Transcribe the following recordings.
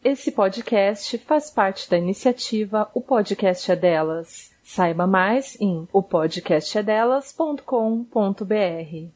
Esse podcast faz parte da iniciativa O Podcast é Delas. Saiba mais em opodcastedelas.com.br.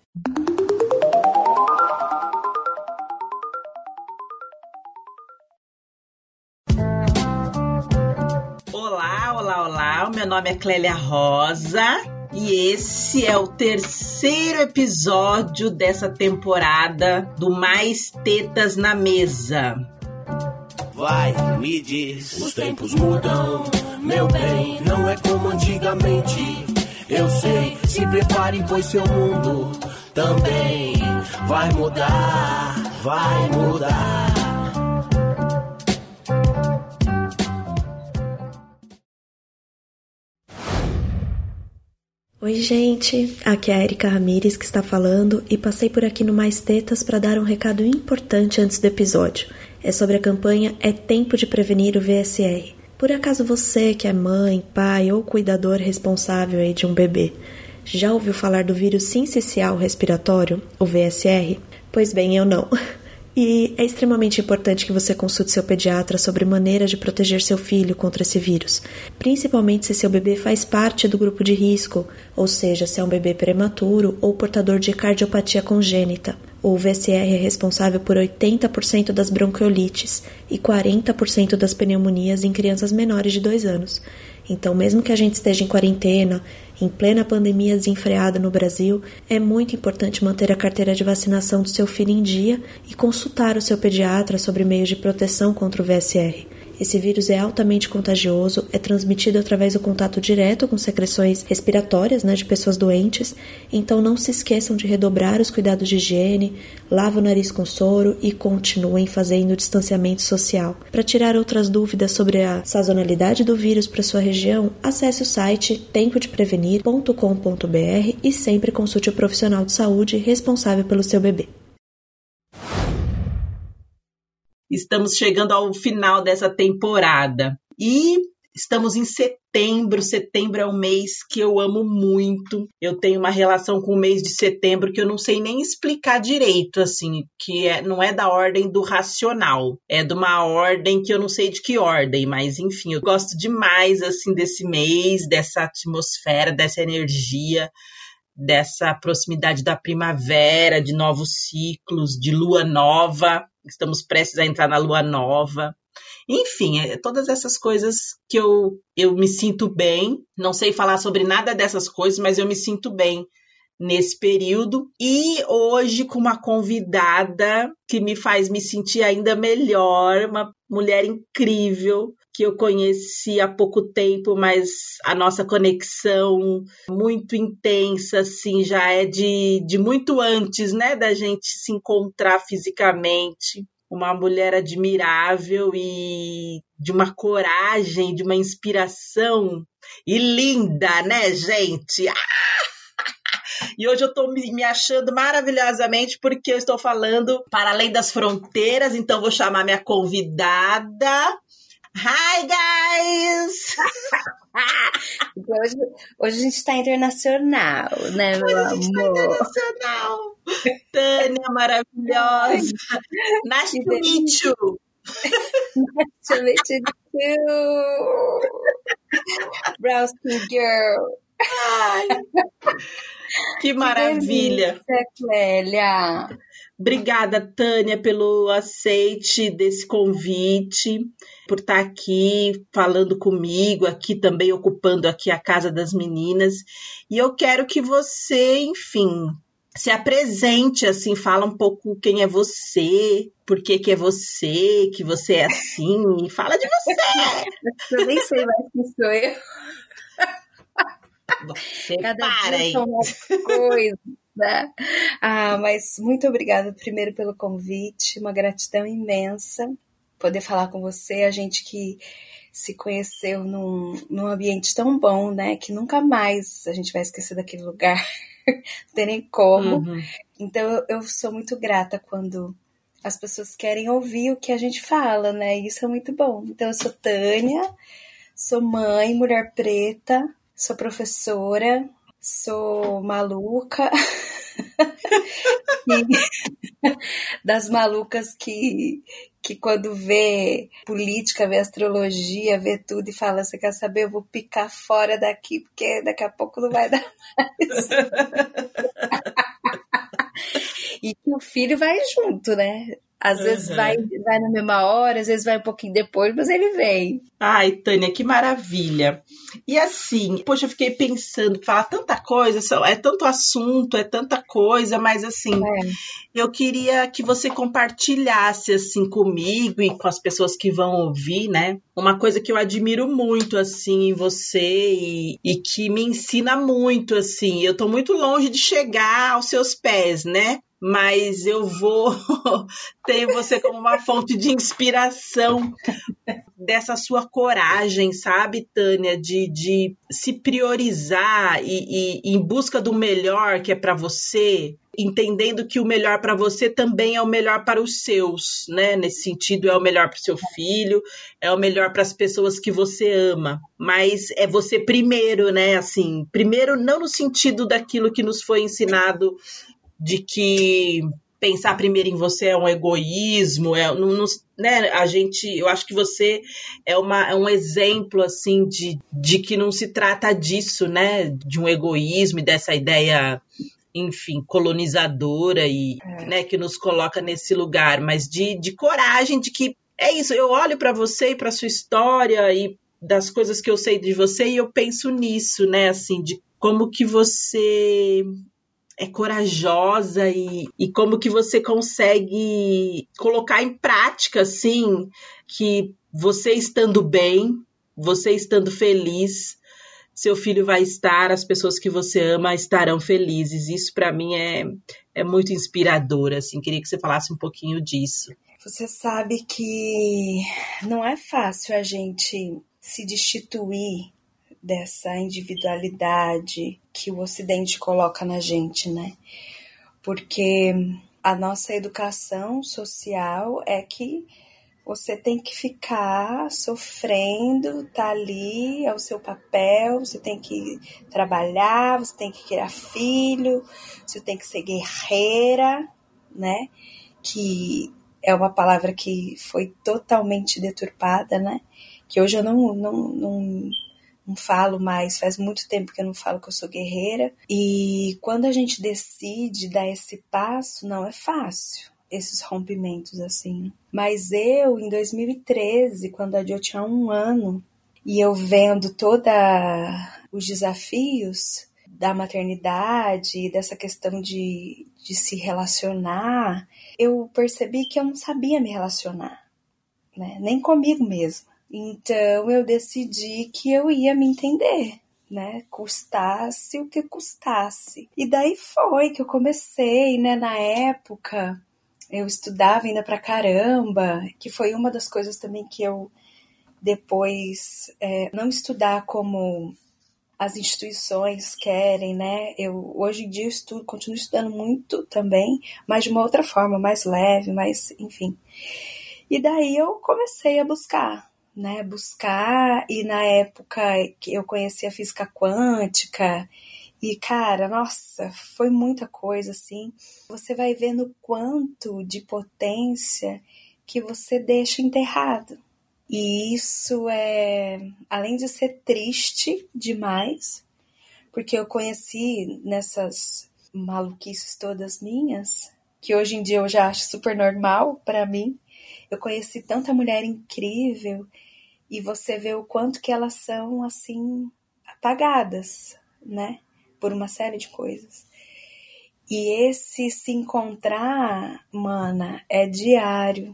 Olá, meu nome é Clélia Rosa e esse é o terceiro episódio dessa temporada do Mais Tetas na Mesa. Vai, me diz, os tempos mudam, meu bem, não é como antigamente. Eu sei, se prepare, pois seu mundo também vai mudar, vai mudar. Oi gente, aqui é a Erika Ramires que está falando e passei por aqui no Mais Tetas para dar um recado importante antes do episódio. É sobre a campanha É Tempo de Prevenir o VSR. Por acaso você que é mãe, pai ou cuidador responsável aí de um bebê, já ouviu falar do vírus sincicial respiratório, o VSR? Pois bem, eu não. E é extremamente importante que você consulte seu pediatra sobre maneiras de proteger seu filho contra esse vírus, principalmente se seu bebê faz parte do grupo de risco, ou seja, se é um bebê prematuro ou portador de cardiopatia congênita. O VSR é responsável por 80% das bronquiolites e 40% das pneumonias em crianças menores de 2 anos. Então, mesmo que a gente esteja em quarentena, em plena pandemia desenfreada no Brasil, é muito importante manter a carteira de vacinação do seu filho em dia e consultar o seu pediatra sobre meios de proteção contra o VSR. Esse vírus é altamente contagioso, é transmitido através do contato direto com secreções respiratórias, de pessoas doentes, então não se esqueçam de redobrar os cuidados de higiene, lave o nariz com soro e continuem fazendo o distanciamento social. Para tirar outras dúvidas sobre a sazonalidade do vírus para sua região, acesse o site tempodeprevenir.com.br e sempre consulte o profissional de saúde responsável pelo seu bebê. Estamos chegando ao final dessa temporada e estamos em setembro. Setembro é um mês que eu amo muito. Eu tenho uma relação com o mês de setembro que eu não sei nem explicar direito, assim, não é da ordem do racional. É de uma ordem que eu não sei de que ordem, mas enfim, eu gosto demais, assim, desse mês, dessa atmosfera, dessa energia, dessa proximidade da primavera, de novos ciclos, de lua nova. Estamos prestes a entrar na lua nova. Enfim, todas essas coisas que eu me sinto bem. Não sei falar sobre nada dessas coisas, mas eu me sinto bem nesse período. E hoje com uma convidada que me faz me sentir ainda melhor, uma mulher incrível que eu conheci há pouco tempo, mas a nossa conexão muito intensa, assim, já é de muito antes, da gente se encontrar fisicamente. Uma mulher admirável e de uma coragem, de uma inspiração e linda, gente? E hoje eu estou me achando maravilhosamente porque eu estou falando para além das fronteiras, então vou chamar minha convidada. Hi, guys! Hoje a gente está internacional, né, meu amor? Internacional! Tânia, maravilhosa! Nice to meet you! Nice to meet you too! Brown skin girl! Ai, que maravilha! Que delícia, Clélia! Obrigada, Tânia, pelo aceite desse convite, por estar aqui falando comigo, aqui também ocupando aqui a casa das meninas. E eu quero que você, enfim, se apresente, assim, fala um pouco quem é você, por que é você, que você é assim, fala de você! Eu nem sei mais quem sou eu. Você Cada para dia aí. são mais coisas, né? Mas muito obrigada primeiro pelo convite, uma gratidão imensa poder falar com você, a gente que se conheceu num ambiente tão bom, né, que nunca mais a gente vai esquecer daquele lugar, não tem nem como. Uhum. Então eu sou muito grata quando as pessoas querem ouvir o que a gente fala, né, e isso é muito bom. Então eu sou Tânia, sou mãe, mulher preta, sou professora, sou maluca, das malucas que que quando vê política, vê astrologia, vê tudo e fala, você quer saber, eu vou picar fora daqui, porque daqui a pouco não vai dar mais. E que o filho vai junto, né? Às vezes vai na mesma hora, às vezes vai um pouquinho depois, mas ele vem. Ai, Tânia, que maravilha. E assim, poxa, eu fiquei pensando, falar tanta coisa, é tanto assunto, é tanta coisa, mas assim, eu queria que você compartilhasse assim comigo e com as pessoas que vão ouvir, né? Uma coisa que eu admiro muito assim em você e que me ensina muito assim. Eu tô muito longe de chegar aos seus pés, né? Mas eu vou ter você como uma fonte de inspiração dessa sua coragem, sabe, Tânia, de se priorizar e em busca do melhor que é para você, entendendo que o melhor para você também é o melhor para os seus, né? Nesse sentido, é o melhor para o seu filho, é o melhor para as pessoas que você ama, mas é você primeiro, né? Assim, primeiro não no sentido daquilo que nos foi ensinado de que pensar primeiro em você é um egoísmo, né? Eu acho que você é um exemplo assim de que não se trata disso, né? De um egoísmo e dessa ideia, enfim, colonizadora e né, que nos coloca nesse lugar, mas de coragem, de que é isso. Eu olho para você e para sua história e das coisas que eu sei de você e eu penso nisso, né? Assim, de como que você é corajosa e como que você consegue colocar em prática, assim, que você estando bem, você estando feliz, seu filho vai estar, as pessoas que você ama estarão felizes. Isso, para mim, é muito inspirador, assim. Queria que você falasse um pouquinho disso. Você sabe que não é fácil a gente se destituir dessa individualidade que o Ocidente coloca na gente, né? Porque a nossa educação social é que você tem que ficar sofrendo, tá ali, é o seu papel, você tem que trabalhar, você tem que criar filho, você tem que ser guerreira, né? Que é uma palavra que foi totalmente deturpada, né? Que hoje eu não falo mais, faz muito tempo que eu não falo que eu sou guerreira. E quando a gente decide dar esse passo, não é fácil, esses rompimentos assim. Mas eu, em 2013, quando a Jo tinha 1 ano, e eu vendo todos os desafios da maternidade, dessa questão de se relacionar, eu percebi que eu não sabia me relacionar, né? Nem comigo mesma. Então, eu decidi que eu ia me entender, né? Custasse o que custasse. E daí foi que eu comecei, né? Na época, eu estudava ainda pra caramba, que foi uma das coisas também que eu depois não estudar como as instituições querem, né? Eu hoje em dia continuo estudando muito também, mas de uma outra forma, mais leve, mais, enfim. E daí eu comecei a buscar, né? E na época que eu conheci a física quântica, e cara, nossa, foi muita coisa, assim. Você vai vendo o quanto de potência que você deixa enterrado. E isso além de ser triste demais, porque eu conheci nessas maluquices todas minhas, que hoje em dia eu já acho super normal pra mim, eu conheci tanta mulher incrível e você vê o quanto que elas são, assim, apagadas, né? Por uma série de coisas. E esse se encontrar, mana, é diário.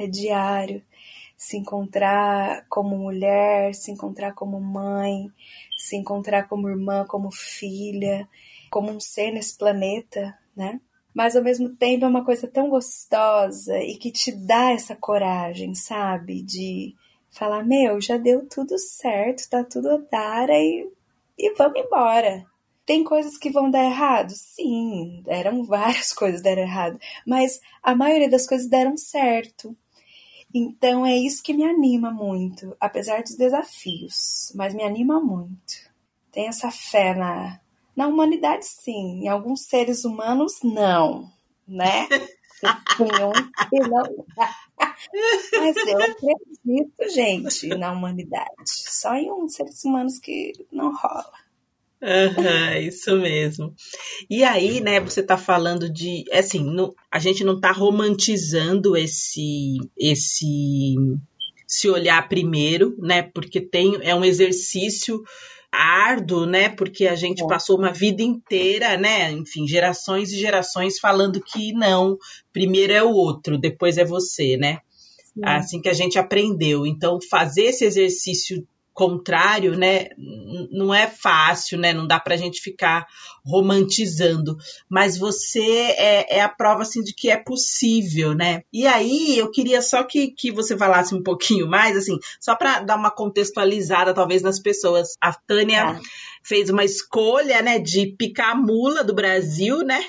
Se encontrar como mulher, se encontrar como mãe, se encontrar como irmã, como filha, como um ser nesse planeta, né? Mas ao mesmo tempo é uma coisa tão gostosa e que te dá essa coragem, sabe? De falar, já deu tudo certo, tá tudo odara e vamos embora. Tem coisas que vão dar errado? Sim, várias coisas deram errado, mas a maioria das coisas deram certo. Então é isso que me anima muito, apesar dos desafios, mas me anima muito. Tem essa fé na humanidade, sim. Em alguns seres humanos, não, né? Tem uns que não. Mas eu acredito, gente, na humanidade. Só em uns seres humanos que não rola. Isso mesmo. E aí, né, você tá falando de, assim, a gente não tá romantizando esse olhar primeiro, né, porque é um exercício árduo, né, porque a gente passou uma vida inteira, né, enfim, gerações e gerações falando que não, primeiro é o outro, depois é você, né, assim que a gente aprendeu. Então, fazer esse exercício contrário, né, não é fácil, né, não dá pra gente ficar romantizando, mas você é a prova, assim, de que é possível, né, e aí eu queria só que você falasse um pouquinho mais, assim, só para dar uma contextualizada, talvez, nas pessoas. A Tânia fez uma escolha, né, de picar a mula do Brasil, né,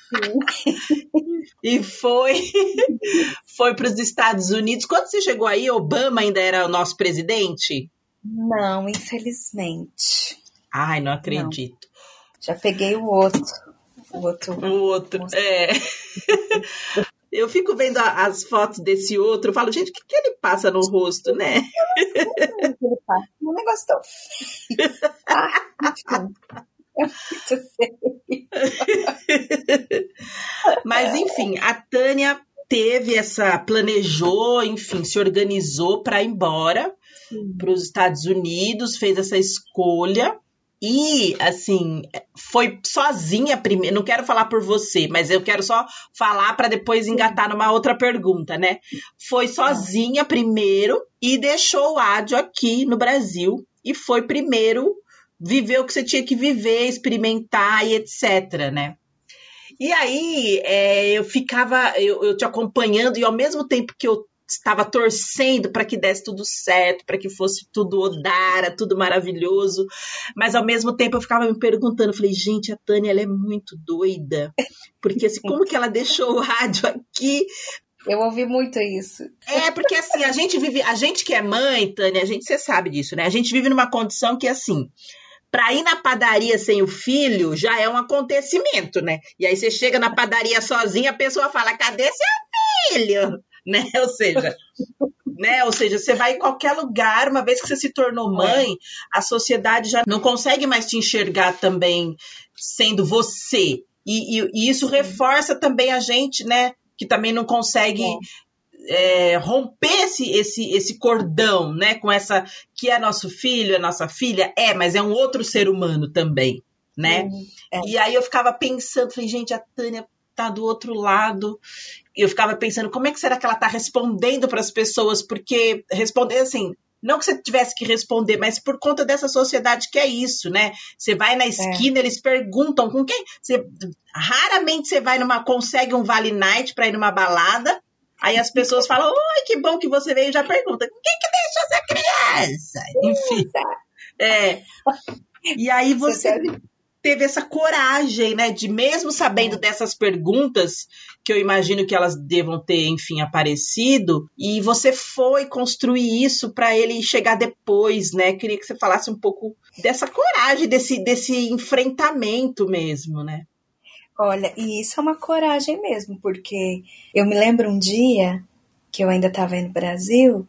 e foi para os Estados Unidos. Quando você chegou aí, Obama ainda era o nosso presidente? Não, infelizmente. Ai, não acredito. Não. Já peguei o outro. Eu fico vendo as fotos desse outro, eu falo, gente, o que ele passa no rosto, né? Ele passa um negócio tão feio. Enfim. É muito feio. Mas, enfim, a Tânia planejou, enfim, se organizou para ir embora para os Estados Unidos, fez essa escolha e, assim, foi sozinha primeiro. Não quero falar por você, mas eu quero só falar para depois engatar numa outra pergunta, né? Foi sozinha primeiro e deixou o Ádio aqui no Brasil e foi primeiro viver o que você tinha que viver, experimentar e etc, né? E aí, eu te acompanhando e ao mesmo tempo que eu estava torcendo para que desse tudo certo, para que fosse tudo Odara, tudo maravilhoso, mas ao mesmo tempo eu ficava me perguntando, falei, gente, a Tânia, ela é muito doida, porque assim, como que ela deixou o rádio aqui? Eu ouvi muito isso. Porque assim, a gente que é mãe, Tânia, você sabe disso, né? A gente vive numa condição que assim, para ir na padaria sem o filho já é um acontecimento, né? E aí você chega na padaria sozinha, a pessoa fala, cadê seu filho? Né? Ou seja, você vai em qualquer lugar, uma vez que você se tornou mãe, a sociedade já não consegue mais te enxergar também sendo você. E isso reforça também a gente, né? Que também não consegue romper esse cordão, né? Com essa, que é nosso filho, é nossa filha, mas é um outro ser humano também, né? E aí eu ficava pensando, falei, gente, a Tânia tá do outro lado. Eu ficava pensando, como é que será que ela tá respondendo para as pessoas? Porque responder assim, não que você tivesse que responder, mas por conta dessa sociedade que é isso, né? Você vai na esquina, eles perguntam com quem? Raramente você consegue um Vale Night para ir numa balada, aí as pessoas falam, oi, que bom que você veio, e já pergunta, quem que deixou essa criança? Enfim. E aí você teve essa coragem, né, de mesmo sabendo dessas perguntas, que eu imagino que elas devam ter, enfim, aparecido, e você foi construir isso para ele chegar depois, né? Queria que você falasse um pouco dessa coragem, desse enfrentamento mesmo, né? Olha, e isso é uma coragem mesmo, porque eu me lembro um dia que eu ainda estava aí no Brasil,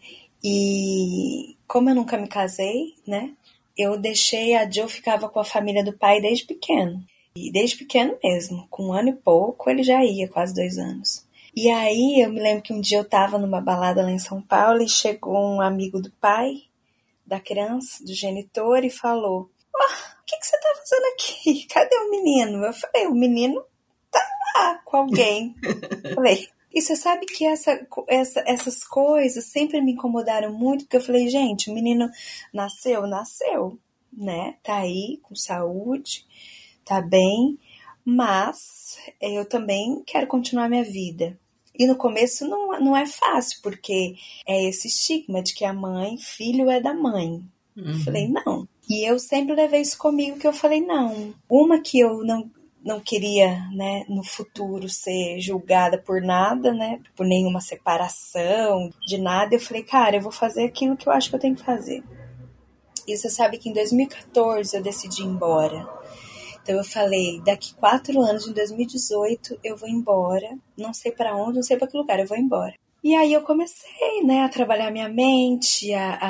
e como eu nunca me casei, né? Eu deixei, a Jo ficava com a família do pai desde pequeno. E desde pequeno mesmo, com 1 ano e pouco, ele já ia, quase 2 anos. E aí, eu me lembro que um dia eu tava numa balada lá em São Paulo e chegou um amigo do pai, da criança, do genitor, e falou, o que você tá fazendo aqui? Cadê o menino? Eu falei, o menino tá lá com alguém. Falei, e você sabe que essas coisas sempre me incomodaram muito, porque eu falei, gente, o menino nasceu, né? Tá aí, com saúde, tá bem, mas eu também quero continuar minha vida. E no começo não é fácil, porque é esse estigma de que filho é da mãe. Eu falei, não. E eu sempre levei isso comigo, que eu falei, não. Uma que eu não queria, né, no futuro ser julgada por nada, né, por nenhuma separação, de nada. Eu falei, cara, eu vou fazer aquilo que eu acho que eu tenho que fazer. E você sabe que em 2014 eu decidi ir embora. Então eu falei, daqui 4 anos, em 2018, eu vou embora. Não sei para onde, não sei para que lugar, eu vou embora. E aí eu comecei, né, a trabalhar minha mente,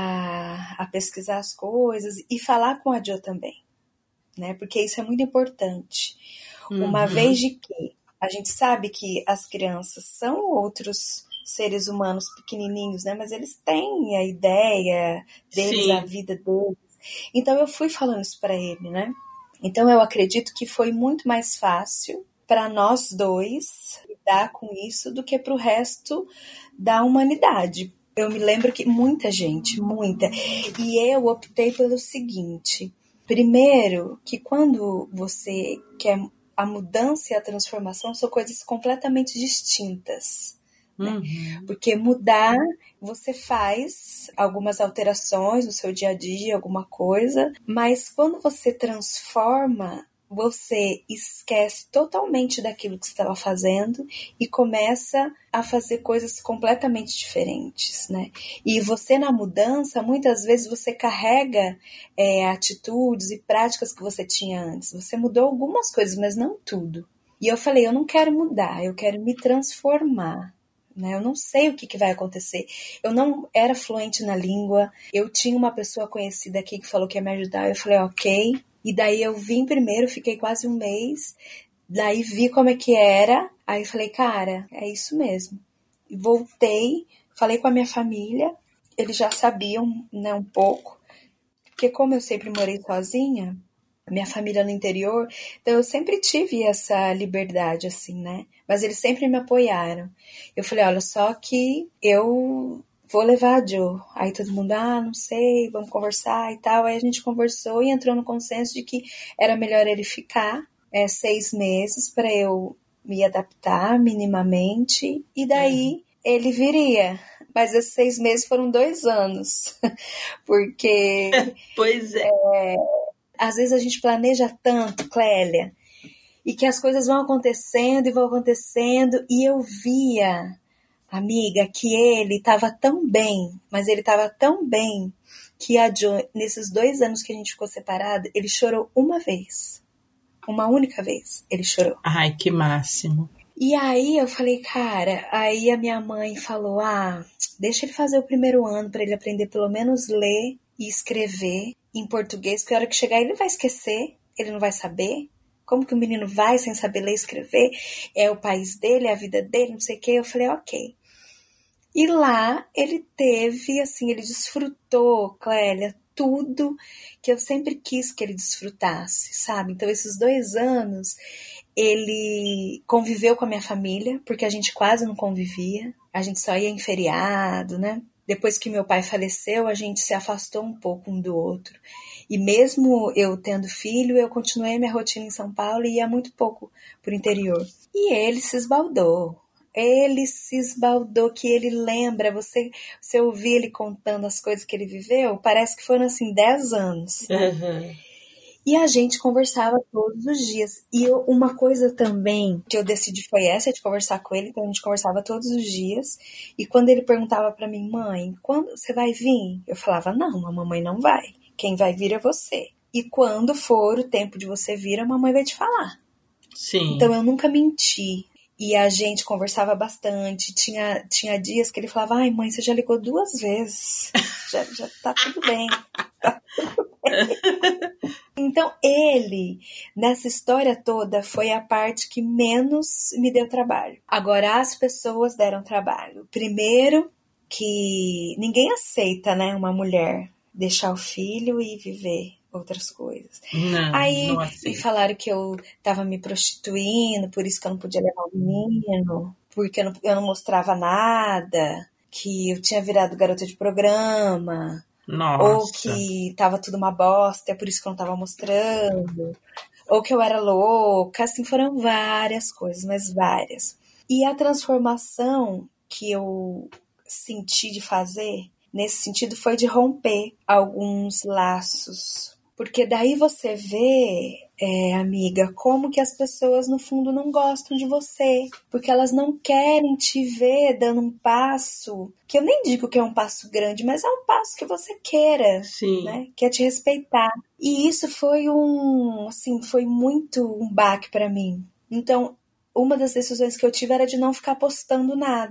a pesquisar as coisas e falar com a Jo também, né? Porque isso é muito importante. Uma vez de que a gente sabe que as crianças são outros seres humanos pequenininhos, né? Mas eles têm a ideia deles, a Sim. vida deles. Então eu fui falando isso para ele, né? Então eu acredito que foi muito mais fácil para nós dois lidar com isso do que para o resto da humanidade. Eu me lembro que muita gente, muita. E eu optei pelo seguinte: primeiro, que quando você quer a mudança e a transformação são coisas completamente distintas. Né? Porque mudar, você faz algumas alterações no seu dia a dia, alguma coisa, mas quando você transforma, você esquece totalmente daquilo que você estava fazendo e começa a fazer coisas completamente diferentes, né? E você na mudança, muitas vezes você carrega atitudes e práticas que você tinha antes. Você mudou algumas coisas, mas não tudo. E eu falei, eu não quero mudar, eu quero me transformar. Eu não sei o que vai acontecer. Eu não era fluente na língua. Eu tinha uma pessoa conhecida aqui que falou que ia me ajudar. Eu falei, ok. E daí eu vim primeiro, fiquei quase um mês. Daí vi como é que era. Aí falei, cara, é isso mesmo. E voltei, falei com a minha família. Eles já sabiam, né, um pouco. Porque como eu sempre morei sozinha, minha família no interior, então eu sempre tive essa liberdade, assim, né? Mas eles sempre me apoiaram. Eu falei, olha, só que eu vou levar a Jo. Aí todo mundo, não sei, vamos conversar e tal. Aí a gente conversou e entrou no consenso de que era melhor ele ficar 6 meses para eu me adaptar minimamente. E daí ele viria. Mas esses 6 meses foram 2 anos. Porque... Pois é. Às vezes a gente planeja tanto, Clélia, e que as coisas vão acontecendo e vão acontecendo, e eu via, amiga, que ele estava tão bem, mas ele estava tão bem, que a Jo, nesses 2 anos que a gente ficou separado, ele chorou uma vez. Uma única vez ele chorou. Ai, que máximo. E aí eu falei, cara, aí a minha mãe falou, deixa ele fazer o primeiro ano para ele aprender pelo menos ler e escrever em português, porque a hora que chegar ele vai esquecer, ele não vai saber. Como que o menino vai sem saber ler e escrever? É o país dele, é a vida dele, não sei o quê. Eu falei, ok. E lá ele teve, assim, ele desfrutou, Clélia, tudo que eu sempre quis que ele desfrutasse, sabe? Então esses 2 anos ele conviveu com a minha família, porque a gente quase não convivia, a gente só ia em feriado, né? Depois que meu pai faleceu, a gente se afastou um pouco um do outro. E mesmo eu tendo filho, eu continuei minha rotina em São Paulo e ia muito pouco pro interior. E ele se esbaldou. Que ele lembra, você ouvir ele contando as coisas que ele viveu, parece que foram assim 10 anos. Né? E a gente conversava todos os dias. E uma coisa também que eu decidi foi essa, de conversar com ele. Então a gente conversava todos os dias. E quando ele perguntava pra mim, mãe, quando você vai vir? Eu falava, não, a mamãe não vai. Quem vai vir é você. E quando for o tempo de você vir, a mamãe vai te falar. Sim. Então eu nunca menti. E a gente conversava bastante. Tinha dias que ele falava, ai mãe, você já ligou 2 vezes. Já tá tudo bem. Tá tudo bem. Então ele, nessa história toda, foi a parte que menos me deu trabalho. Agora as pessoas deram trabalho. Primeiro, que ninguém aceita, né, uma mulher deixar o filho e viver outras coisas. Aí me falaram que eu tava me prostituindo, por isso que eu não podia levar o menino, porque eu não mostrava nada, que eu tinha virado garota de programa. Nossa. Ou que tava tudo uma bosta, é por isso que eu não tava mostrando. Ou que eu era louca, assim, foram várias coisas, mas várias. E a transformação que eu senti de fazer, nesse sentido, foi de romper alguns laços. Porque daí você vê, amiga, como que as pessoas no fundo não gostam de você. Porque elas não querem te ver dando um passo, que eu nem digo que é um passo grande, mas é um passo que você queira. Sim. Né? Quer te respeitar. E isso foi foi muito um baque pra mim. Então, uma das decisões que eu tive era de não ficar postando nada.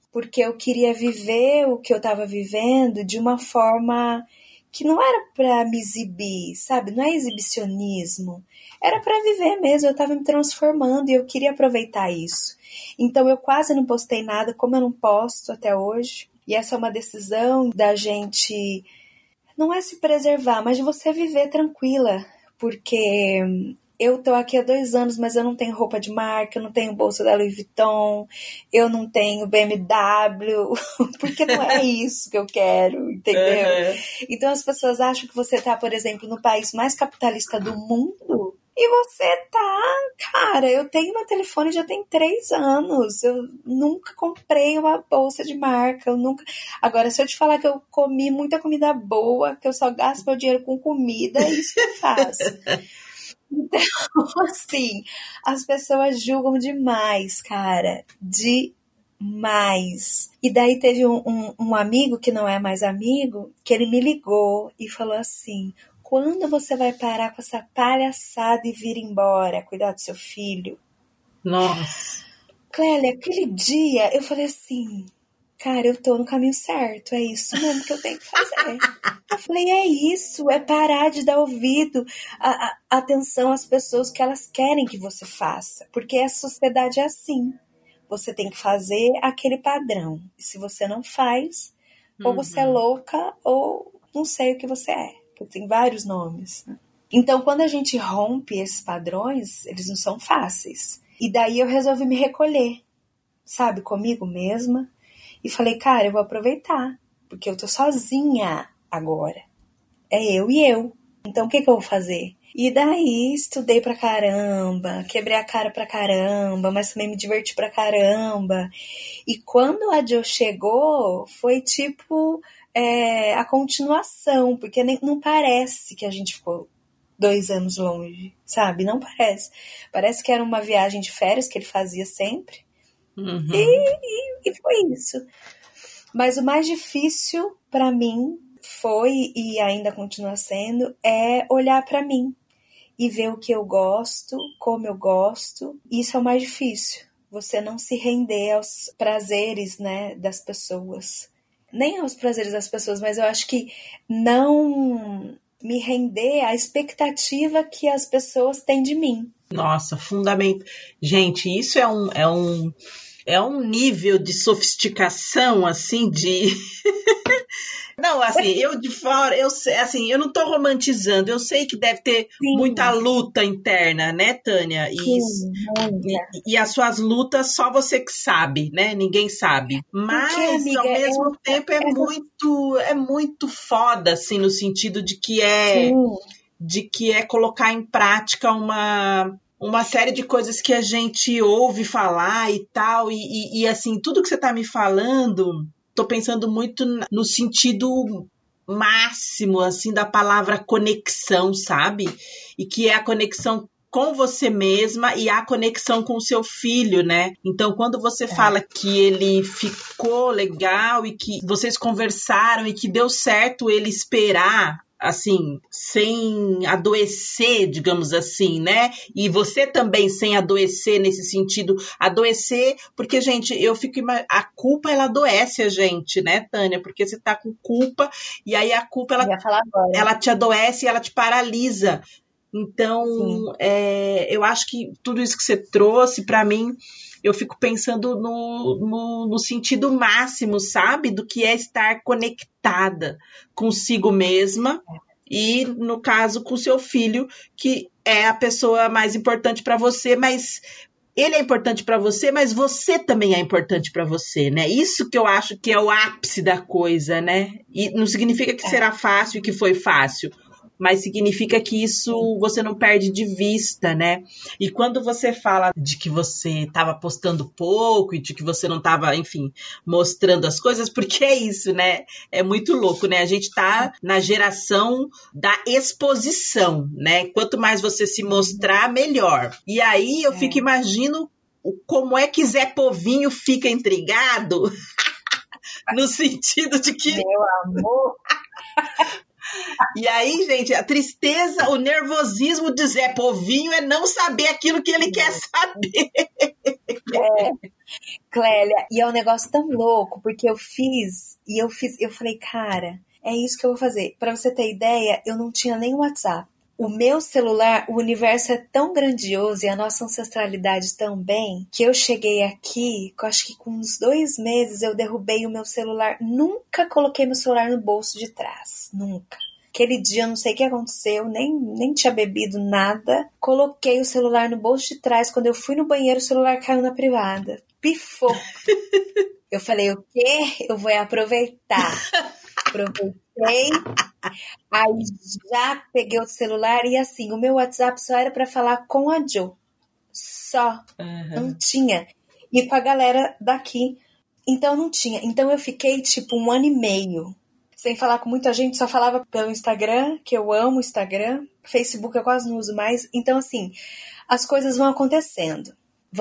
porque eu queria viver o que eu estava vivendo de uma forma que não era para me exibir, sabe? Não é exibicionismo. Era para viver mesmo, eu estava me transformando e eu queria aproveitar isso. Então eu quase não postei nada, como eu não posto até hoje. E essa é uma decisão da gente, não é se preservar, mas de você viver tranquila. Porque eu tô aqui há 2 anos, mas eu não tenho roupa de marca, eu não tenho bolsa da Louis Vuitton, eu não tenho BMW, porque não é isso que eu quero, entendeu? Então as pessoas acham que você tá, por exemplo, no país mais capitalista do mundo, e você tá, cara, eu tenho meu telefone já tem 3 anos, eu nunca comprei uma bolsa de marca, eu nunca... Agora, se eu te falar que eu comi muita comida boa, que eu só gasto meu dinheiro com comida, é isso que eu faço. Então, assim, as pessoas julgam demais, cara, demais. E daí teve um amigo, que não é mais amigo, que ele me ligou e falou assim: quando você vai parar com essa palhaçada e vir embora, cuidar do seu filho? Nossa. Clélia, aquele dia eu falei assim, cara, eu tô no caminho certo, é isso mesmo que eu tenho que fazer. Eu falei, é isso, é parar de dar ouvido, atenção às pessoas que elas querem que você faça, porque a sociedade é assim, você tem que fazer aquele padrão, e se você não faz, ou você é louca, ou não sei o que você é, porque tem vários nomes. Então, quando a gente rompe esses padrões, eles não são fáceis. E daí eu resolvi me recolher, sabe, comigo mesma, e falei, cara, eu vou aproveitar, porque eu tô sozinha agora. É eu e eu. Então, o que eu vou fazer? E daí, estudei pra caramba, quebrei a cara pra caramba, mas também me diverti pra caramba. E quando a Jo chegou, foi tipo a continuação, porque não parece que a gente ficou 2 anos longe, sabe? Não parece. Parece que era uma viagem de férias que ele fazia sempre. E foi isso. Mas o mais difícil pra mim foi, e ainda continua sendo, é olhar pra mim e ver o que eu gosto, como eu gosto. Isso é o mais difícil. Você não se render aos prazeres, né, das pessoas. Nem aos prazeres das pessoas, mas eu acho que não me render à expectativa que as pessoas têm de mim. Nossa, fundamento. Gente, isso é um nível de sofisticação, assim, de... Não, assim, eu de fora, eu não tô romantizando, eu sei que deve ter muita luta interna, né, Tânia? E as suas lutas só você que sabe, né? Ninguém sabe. Mas, porque, amiga, ao mesmo tempo, é muito foda, assim, no sentido de que é colocar em prática uma série de coisas que a gente ouve falar e tal, e assim, tudo que você tá me falando... Tô pensando muito no sentido máximo, assim, da palavra conexão, sabe? E que é a conexão com você mesma e a conexão com o seu filho, né? Então, quando você fala que ele ficou legal e que vocês conversaram e que deu certo ele esperar, assim, sem adoecer, digamos assim, né? E você também sem adoecer nesse sentido, adoecer, porque, gente, a culpa, ela adoece a gente, né, Tânia? Porque você tá com culpa, e aí a culpa, ela te adoece e ela te paralisa. Então, eu acho que tudo isso que você trouxe, para mim, eu fico pensando no sentido máximo, sabe? Do que é estar conectada consigo mesma e, no caso, com seu filho, que é a pessoa mais importante para você, mas ele é importante para você, mas você também é importante para você, né? Isso que eu acho que é o ápice da coisa, né? E não significa que será fácil e que foi fácil, mas significa que isso você não perde de vista, né? E quando você fala de que você estava postando pouco e de que você não estava, enfim, mostrando as coisas, porque é isso, né? É muito louco, né? A gente tá na geração da exposição, né? Quanto mais você se mostrar, melhor. E aí eu fico imaginando como é que Zé Povinho fica intrigado no sentido de que... Meu amor... E aí, gente, a tristeza, o nervosismo de Zé Povinho é não saber aquilo que ele quer saber. Clélia, e é um negócio tão louco, porque eu falei, cara, é isso que eu vou fazer. Pra você ter ideia, eu não tinha nem WhatsApp. O meu celular, o universo é tão grandioso e a nossa ancestralidade também, que eu cheguei aqui, acho que com uns 2 meses eu derrubei o meu celular. Nunca coloquei meu celular no bolso de trás, nunca. Aquele dia, eu não sei o que aconteceu, nem tinha bebido nada. Coloquei o celular no bolso de trás. Quando eu fui no banheiro, o celular caiu na privada. Pifou. Eu falei, o quê? Eu vou aproveitar. Aproveitei. Aí já peguei o celular e assim, o meu WhatsApp só era para falar com a Jo. Só. Não tinha. E com a galera daqui. Então não tinha. Então eu fiquei tipo 1 ano e meio sem falar com muita gente, só falava pelo Instagram, que eu amo o Instagram. Facebook eu quase não uso mais. Então, assim, as coisas vão acontecendo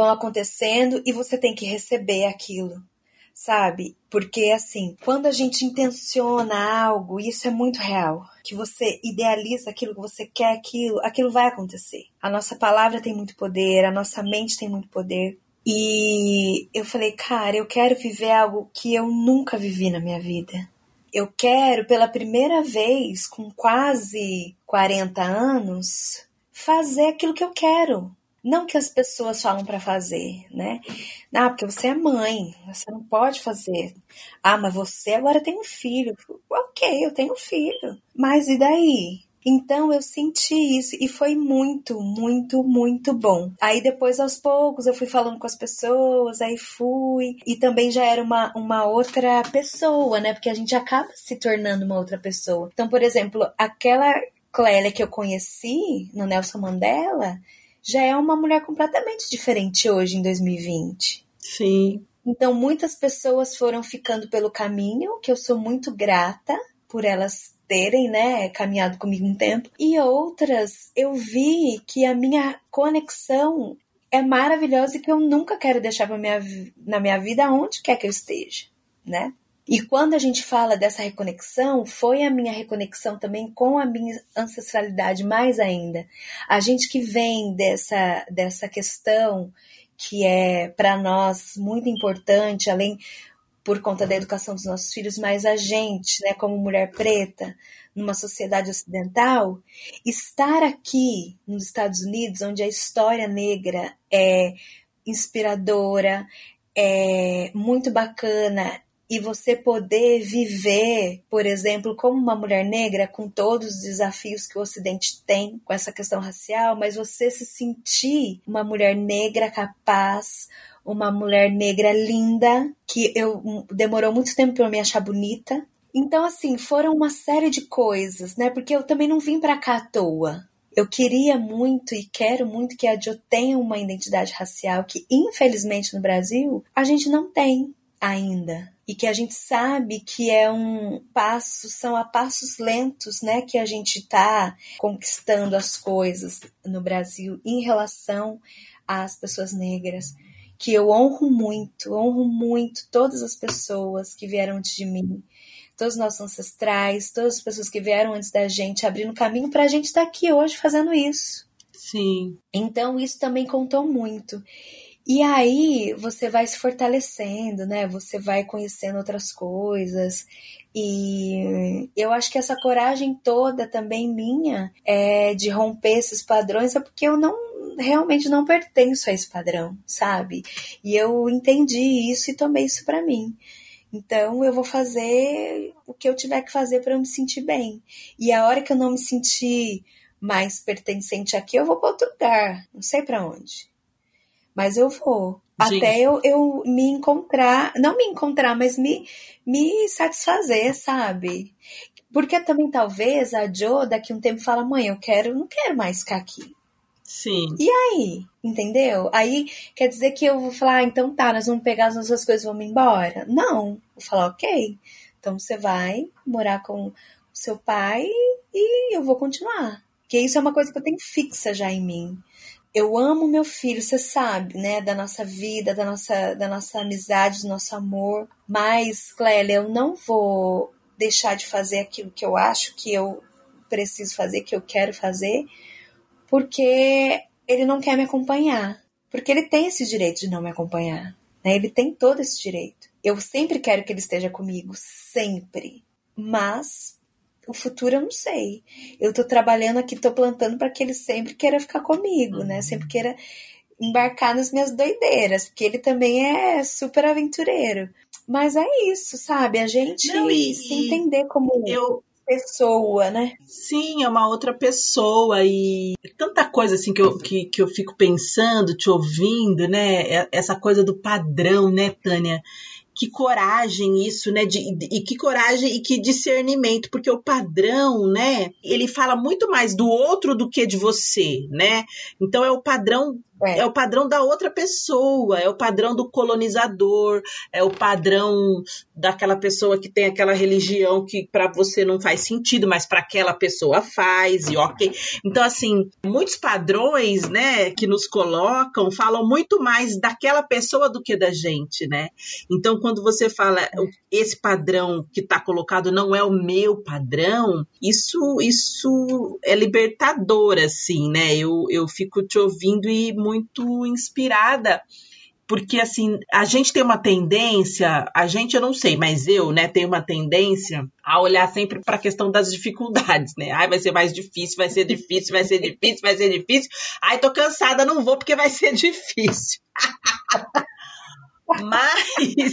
e você tem que receber aquilo, sabe? Porque, assim, quando a gente intenciona algo, isso é muito real, que você idealiza aquilo, que você quer aquilo vai acontecer. A nossa palavra tem muito poder, a nossa mente tem muito poder. E eu falei, cara, eu quero viver algo que eu nunca vivi na minha vida. Eu quero, pela primeira vez, com quase 40 anos, fazer aquilo que eu quero. Não que as pessoas falam para fazer, né? Ah, porque você é mãe, você não pode fazer. Ah, mas você agora tem um filho. Ok, eu tenho um filho. Mas e daí? Então eu senti isso e foi muito, muito, muito bom. Aí depois aos poucos eu fui falando com as pessoas, aí fui. E também já era uma outra pessoa, né? Porque a gente acaba se tornando uma outra pessoa. Então, por exemplo, aquela Clélia que eu conheci no Nelson Mandela já é uma mulher completamente diferente hoje em 2020. Sim. Então muitas pessoas foram ficando pelo caminho, que eu sou muito grata por elas terem, né, caminhado comigo um tempo. E outras, eu vi que a minha conexão é maravilhosa e que eu nunca quero deixar na minha vida onde quer que eu esteja, né? E quando a gente fala dessa reconexão, foi a minha reconexão também com a minha ancestralidade mais ainda. A gente que vem dessa questão que é para nós muito importante, além por conta da educação dos nossos filhos, mas a gente, né, como mulher preta, numa sociedade ocidental, estar aqui nos Estados Unidos, onde a história negra é inspiradora, é muito bacana, e você poder viver, por exemplo, como uma mulher negra, com todos os desafios que o Ocidente tem com essa questão racial, mas você se sentir uma mulher negra capaz, uma mulher negra linda, que demorou muito tempo para eu me achar bonita. Então, assim, foram uma série de coisas, né? Porque eu também não vim para cá à toa. Eu queria muito e quero muito que a Jo tenha uma identidade racial que, infelizmente, no Brasil, a gente não tem ainda. E que a gente sabe que é são a passos lentos, né? Que a gente está conquistando as coisas no Brasil em relação às pessoas negras. Que eu honro muito todas as pessoas que vieram antes de mim, todos os nossos ancestrais, todas as pessoas que vieram antes da gente, abrindo caminho para a gente estar aqui hoje fazendo isso. Sim. Então isso também contou muito. E aí você vai se fortalecendo, né? Você vai conhecendo outras coisas. E eu acho que essa coragem toda também minha de romper esses padrões é porque eu realmente não pertenço a esse padrão, sabe? E eu entendi isso e tomei isso pra mim. Então eu vou fazer o que eu tiver que fazer pra eu me sentir bem. E a hora que eu não me sentir mais pertencente aqui, eu vou pra outro lugar. Não sei pra onde. Mas eu vou. Gente. Até eu me encontrar, não me encontrar, mas me satisfazer, sabe? Porque também talvez a Jo daqui a um tempo fala, mãe, não quero mais ficar aqui. Sim. E aí? Entendeu? Aí quer dizer que eu vou falar, então tá, nós vamos pegar as nossas coisas e vamos embora? Não. Vou falar, ok. Então você vai morar com o seu pai e eu vou continuar. Porque isso é uma coisa que eu tenho fixa já em mim. Eu amo meu filho, você sabe, né? Da nossa vida, da nossa amizade, do nosso amor. Mas, Clélia, eu não vou deixar de fazer aquilo que eu acho que eu preciso fazer, que eu quero fazer, porque ele não quer me acompanhar. Porque ele tem esse direito de não me acompanhar, né? Ele tem todo esse direito. Eu sempre quero que ele esteja comigo, sempre. Mas o futuro eu não sei. Eu tô trabalhando aqui, tô plantando para que ele sempre queira ficar comigo, né? Sempre queira embarcar nas minhas doideiras, porque ele também é super aventureiro. Mas é isso, sabe? A gente se entender como pessoa, né? Sim, é uma outra pessoa e tanta coisa assim que eu fico pensando, te ouvindo, né? Essa coisa do padrão, né, Tânia? Que coragem isso, né? E que coragem e que discernimento, porque o padrão, né? Ele fala muito mais do outro do que de você, né? Então é o padrão da outra pessoa, é o padrão do colonizador, é o padrão daquela pessoa que tem aquela religião que para você não faz sentido, mas para aquela pessoa faz, e ok. Então, assim, muitos padrões, né, que nos colocam, falam muito mais daquela pessoa do que da gente, né? Então, quando você fala esse padrão que está colocado não é o meu padrão, isso é libertador, assim, né? Eu fico te ouvindo e muito inspirada, porque assim, a gente tem uma tendência, eu não sei, mas eu, né, tenho uma tendência a olhar sempre para a questão das dificuldades, né? Ai, vai ser mais difícil, vai ser difícil, vai ser difícil, vai ser difícil. Ai, tô cansada, não vou porque vai ser difícil. Mas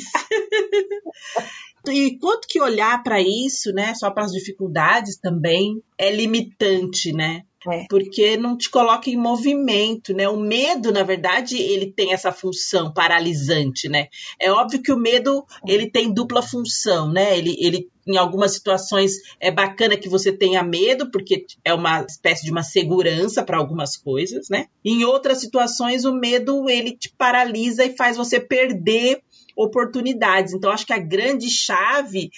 e quanto que olhar para isso, né, só para as dificuldades também é limitante, né? Porque não te coloca em movimento, né? O medo, na verdade, ele tem essa função paralisante, né? É óbvio que o medo, ele tem dupla função, né? Ele em algumas situações é bacana que você tenha medo, porque é uma espécie de uma segurança para algumas coisas, né? Em outras situações, o medo, ele te paralisa e faz você perder oportunidades. Então, acho que a grande chave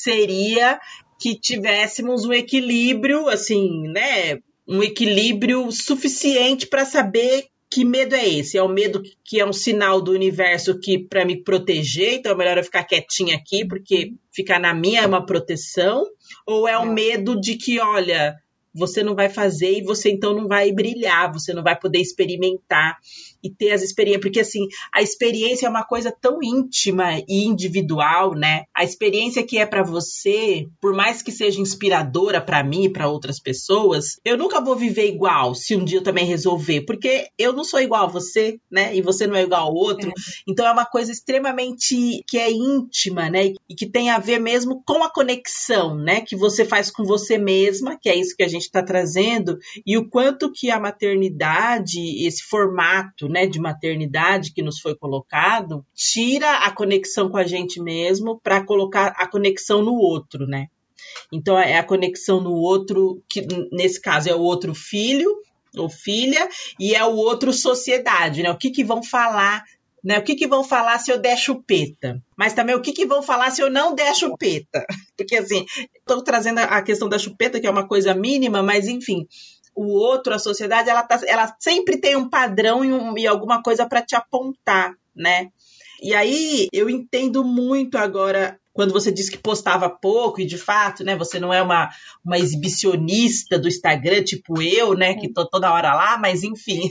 seria que tivéssemos um equilíbrio, assim, né? Um equilíbrio suficiente para saber que medo é esse. É o medo que é um sinal do universo que para me proteger, então é melhor eu ficar quietinha aqui, porque ficar na minha é uma proteção, ou é o medo de que, olha, você não vai fazer e você então não vai brilhar, você não vai poder experimentar e ter as experiências, porque assim, a experiência é uma coisa tão íntima e individual, né? A experiência que é para você, por mais que seja inspiradora para mim e para outras pessoas, eu nunca vou viver igual se um dia eu também resolver, porque eu não sou igual a você, né? E você não é igual ao outro. Então é uma coisa extremamente que é íntima, né? E que tem a ver mesmo com a conexão, né? Que você faz com você mesma, que é isso que a gente está trazendo, e o quanto que a maternidade, esse formato, né, de maternidade que nos foi colocado, tira a conexão com a gente mesmo para colocar a conexão no outro, né? Então é a conexão no outro, que nesse caso é o outro filho ou filha, e é o outro sociedade, né? O que vão falar, né? O que vão falar se eu der chupeta? Mas também o que vão falar se eu não der chupeta? Porque assim, estou trazendo a questão da chupeta, que é uma coisa mínima, mas enfim, o outro, a sociedade, ela sempre tem um padrão e alguma coisa para te apontar, né? E aí eu entendo muito agora, quando você disse que postava pouco, e de fato, né, você não é uma exibicionista do Instagram, tipo eu, né, que tô toda hora lá, mas enfim.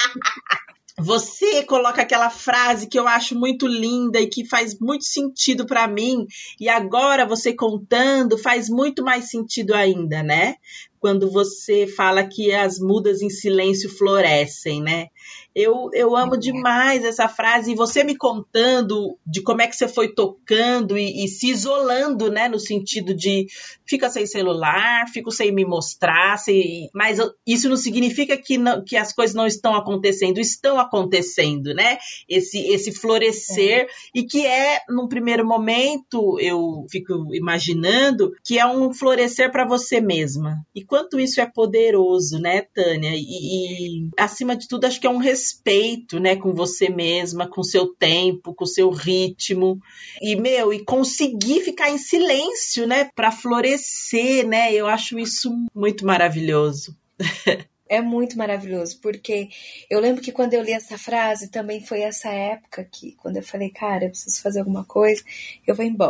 Você coloca aquela frase que eu acho muito linda e que faz muito sentido para mim, e agora você contando faz muito mais sentido ainda, né? Quando você fala que as mudas em silêncio florescem, né? Eu amo demais essa frase, e você me contando de como é que você foi tocando e se isolando, né? No sentido de fica sem celular, fico sem me mostrar, mas isso não significa que as coisas não estão acontecendo, né? Esse florescer, e que num primeiro momento, eu fico imaginando, que é um florescer para você mesma. E quanto isso é poderoso, né, Tânia? E acima de tudo, acho que é um respeito, né, com você mesma, com o seu tempo, com o seu ritmo. E conseguir ficar em silêncio, né, para florescer, né? Eu acho isso muito maravilhoso. É muito maravilhoso, porque eu lembro que quando eu li essa frase, também foi essa época que, quando eu falei, cara, eu preciso fazer alguma coisa, eu vou embora.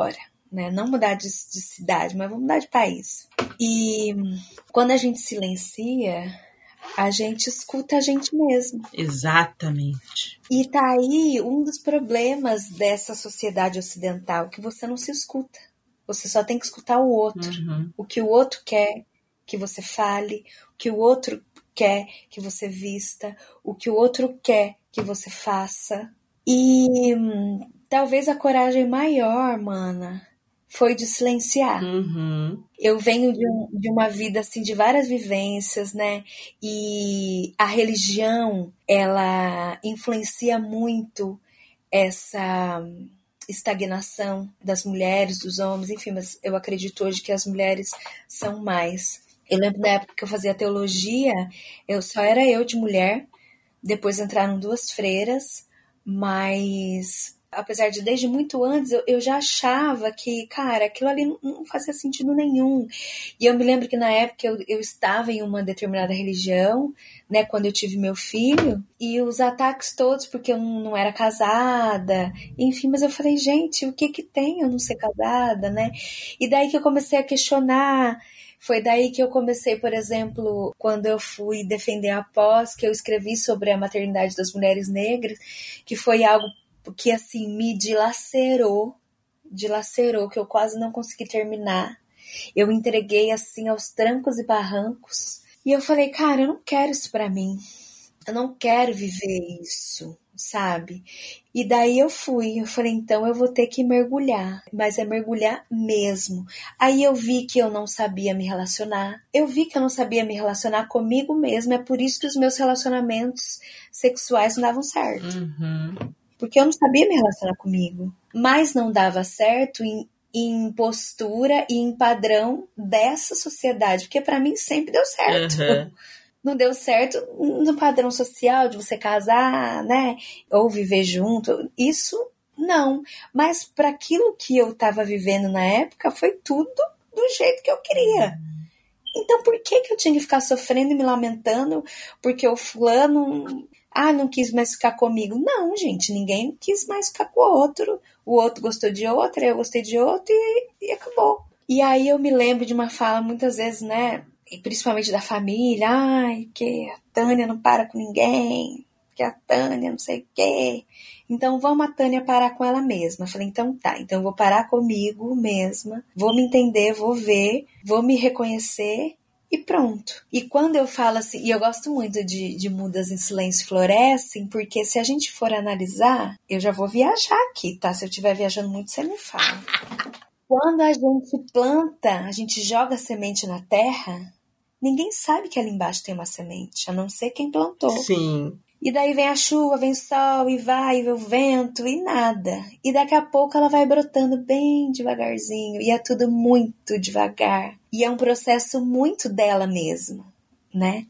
né? Não mudar de cidade, mas vamos mudar de país. E quando a gente silencia, a gente escuta a gente mesmo. Exatamente. E tá aí um dos problemas dessa sociedade ocidental, que você não se escuta. Você só tem que escutar o outro. O que o outro quer que você fale, o que o outro quer que você vista, o que o outro quer que você faça. E talvez a coragem maior, mana, foi de silenciar. Eu venho de uma vida, assim, de várias vivências, né? E a religião, ela influencia muito essa estagnação das mulheres, dos homens, enfim, mas eu acredito hoje que as mulheres são mais. Eu lembro da época que eu fazia teologia, só era eu de mulher, depois entraram 2 freiras, mas apesar de desde muito antes, eu já achava que, cara, aquilo ali não fazia sentido nenhum. E eu me lembro que na época eu estava em uma determinada religião, né, quando eu tive meu filho, e os ataques todos, porque eu não era casada, enfim, mas eu falei, gente, o que tem eu não ser casada, né? E daí que eu comecei a questionar. Foi daí que eu comecei, por exemplo, quando eu fui defender a pós, que eu escrevi sobre a maternidade das mulheres negras, que foi algo que, assim, me dilacerou, que eu quase não consegui terminar. Eu entreguei, assim, aos trancos e barrancos. E eu falei, cara, eu não quero isso pra mim. Eu não quero viver isso, sabe? E daí eu falei, então eu vou ter que mergulhar, mas é mergulhar mesmo. Aí eu vi que eu não sabia me relacionar, comigo mesma, é por isso que os meus relacionamentos sexuais não davam certo. Porque eu não sabia me relacionar comigo, mas não dava certo em postura e em padrão dessa sociedade, porque pra mim sempre deu certo. Não deu certo no padrão social de você casar, né? Ou viver junto. Isso, não. Mas para aquilo que eu estava vivendo na época, foi tudo do jeito que eu queria. Então, por que eu tinha que ficar sofrendo e me lamentando porque o fulano não quis mais ficar comigo? Não, gente, ninguém quis mais ficar com o outro. O outro gostou de outra, eu gostei de outro e acabou. E aí eu me lembro de uma fala muitas vezes, né? E principalmente da família, que a Tânia não para com ninguém, que a Tânia não sei o quê. Então vamos a Tânia parar com ela mesma. Eu falei, então tá, então eu vou parar comigo mesma, vou me entender, vou ver, vou me reconhecer e pronto. E quando eu falo assim, e eu gosto muito de Mudas em Silêncio Florescem, porque se a gente for analisar, eu já vou viajar aqui, tá? Se eu estiver viajando muito, você me fala. Quando a gente planta, a gente joga a semente na terra, ninguém sabe que ali embaixo tem uma semente, a não ser quem plantou. Sim. E daí vem a chuva, vem o sol, e vai o vento, e nada. E daqui a pouco ela vai brotando bem devagarzinho, e é tudo muito devagar. E é um processo muito dela mesmo, né?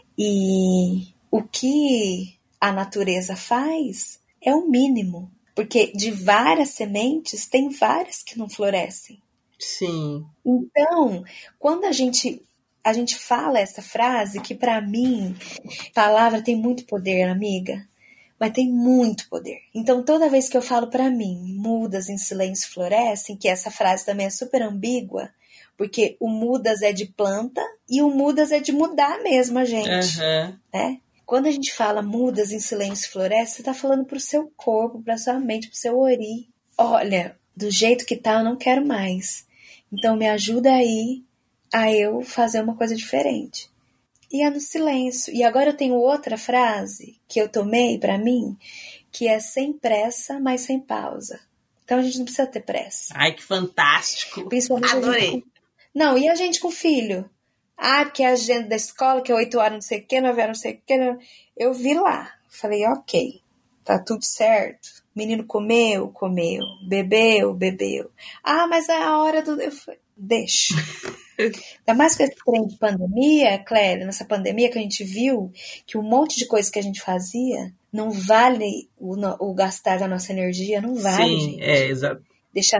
E o que a natureza faz é o mínimo. Porque de várias sementes, tem várias que não florescem. Sim. Então, quando a gente fala essa frase, que pra mim, palavra tem muito poder, amiga, mas tem muito poder. Então, toda vez que eu falo pra mim, mudas em silêncio florescem, que essa frase também é super ambígua, porque o mudas é de planta e o mudas é de mudar mesmo a gente, né? Quando a gente fala mudas em silêncio floresce, você tá falando pro seu corpo, pra sua mente, pro seu ori. Olha, do jeito que tá, eu não quero mais. Então me ajuda aí a eu fazer uma coisa diferente. E é no silêncio. E agora eu tenho outra frase que eu tomei pra mim, que é sem pressa, mas sem pausa. Então a gente não precisa ter pressa. Ai, que fantástico. Principalmente adorei. Não, e a gente com filho? Porque a agenda da escola, que é 8 horas não sei o que, 9 horas não sei o que. Eu vi lá. Falei, ok, tá tudo certo. Menino comeu, bebeu. Mas é a hora do... Eu falei, deixa. Ainda mais com esse trem de pandemia, Clélia, nessa pandemia que a gente viu que um monte de coisa que a gente fazia não vale o gastar da nossa energia, não vale, Sim, gente. Exato. Deixar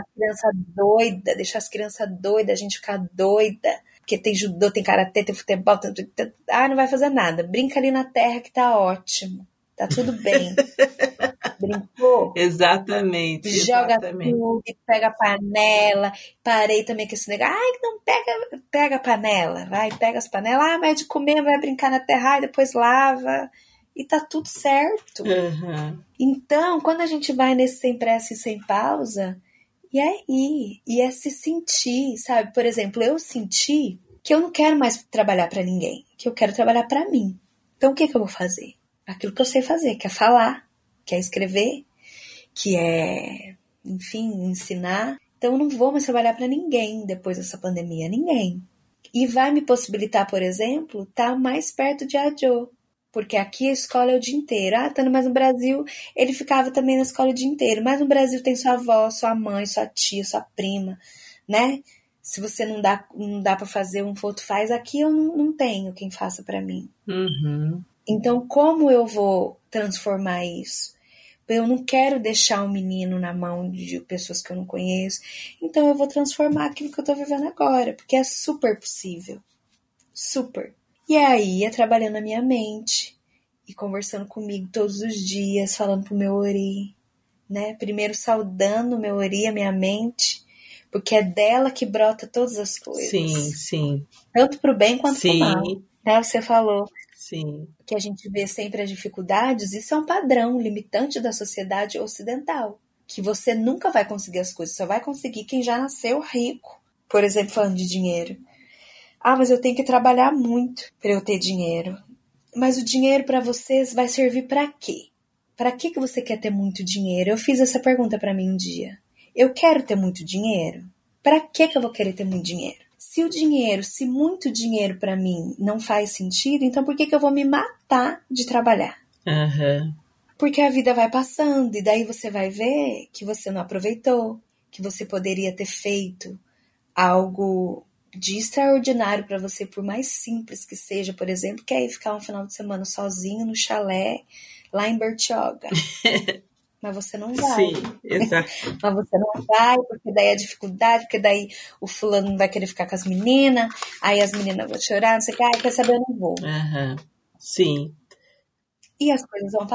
as crianças doidas, a gente ficar doida. Porque tem judô, tem karatê, tem futebol, não vai fazer nada. Brinca ali na terra que tá ótimo. Tá tudo bem. Brincou? Exatamente. Joga tudo, pega a panela. Parei também com esse negócio. Ai, não pega a panela. Vai, pega as panelas. Vai de comer, vai brincar na terra e depois lava. E tá tudo certo. Uhum. Então, quando a gente vai nesse sem pressa e sem pausa, e é se sentir, sabe? Por exemplo, eu senti que eu não quero mais trabalhar pra ninguém, que eu quero trabalhar pra mim. Então, o que eu vou fazer? Aquilo que eu sei fazer, que é falar, que é escrever, que é, enfim, ensinar. Então, eu não vou mais trabalhar pra ninguém depois dessa pandemia, ninguém. E vai me possibilitar, por exemplo, estar mais perto de Adjo. Porque aqui a escola é o dia inteiro. Mas no Brasil ele ficava também na escola o dia inteiro. Mas no Brasil tem sua avó, sua mãe, sua tia, sua prima, né? Se você não dá para fazer um foto faz, aqui eu não tenho quem faça para mim. Uhum. Então, como eu vou transformar isso? Eu não quero deixar um menino na mão de pessoas que eu não conheço. Então, eu vou transformar aquilo que eu tô vivendo agora. Porque é super possível. Super. E aí, ia trabalhando a minha mente e conversando comigo todos os dias, falando pro meu Ori, né? Primeiro saudando o meu Ori, a minha mente, porque é dela que brota todas as coisas. Sim, sim. Tanto pro bem quanto pro mal. Né? Você falou que a gente vê sempre as dificuldades, isso é um padrão limitante da sociedade ocidental, que você nunca vai conseguir as coisas, só vai conseguir quem já nasceu rico. Por exemplo, falando de dinheiro. Mas eu tenho que trabalhar muito para eu ter dinheiro. Mas o dinheiro para vocês vai servir para quê? Para que você quer ter muito dinheiro? Eu fiz essa pergunta para mim um dia. Eu quero ter muito dinheiro? Para que eu vou querer ter muito dinheiro? Se muito dinheiro para mim não faz sentido, então por que eu vou me matar de trabalhar? Uhum. Porque a vida vai passando e daí você vai ver que você não aproveitou, que você poderia ter feito algo de extraordinário para você, por mais simples que seja, por exemplo, que é ir ficar um final de semana sozinho no chalé lá em Bertioga. Mas você não vai. Sim, exato. Mas você não vai, porque daí é dificuldade, porque daí o fulano não vai querer ficar com as meninas, aí as meninas vão chorar, não sei o que, quer saber, eu não vou. Uhum. Sim. E as coisas vão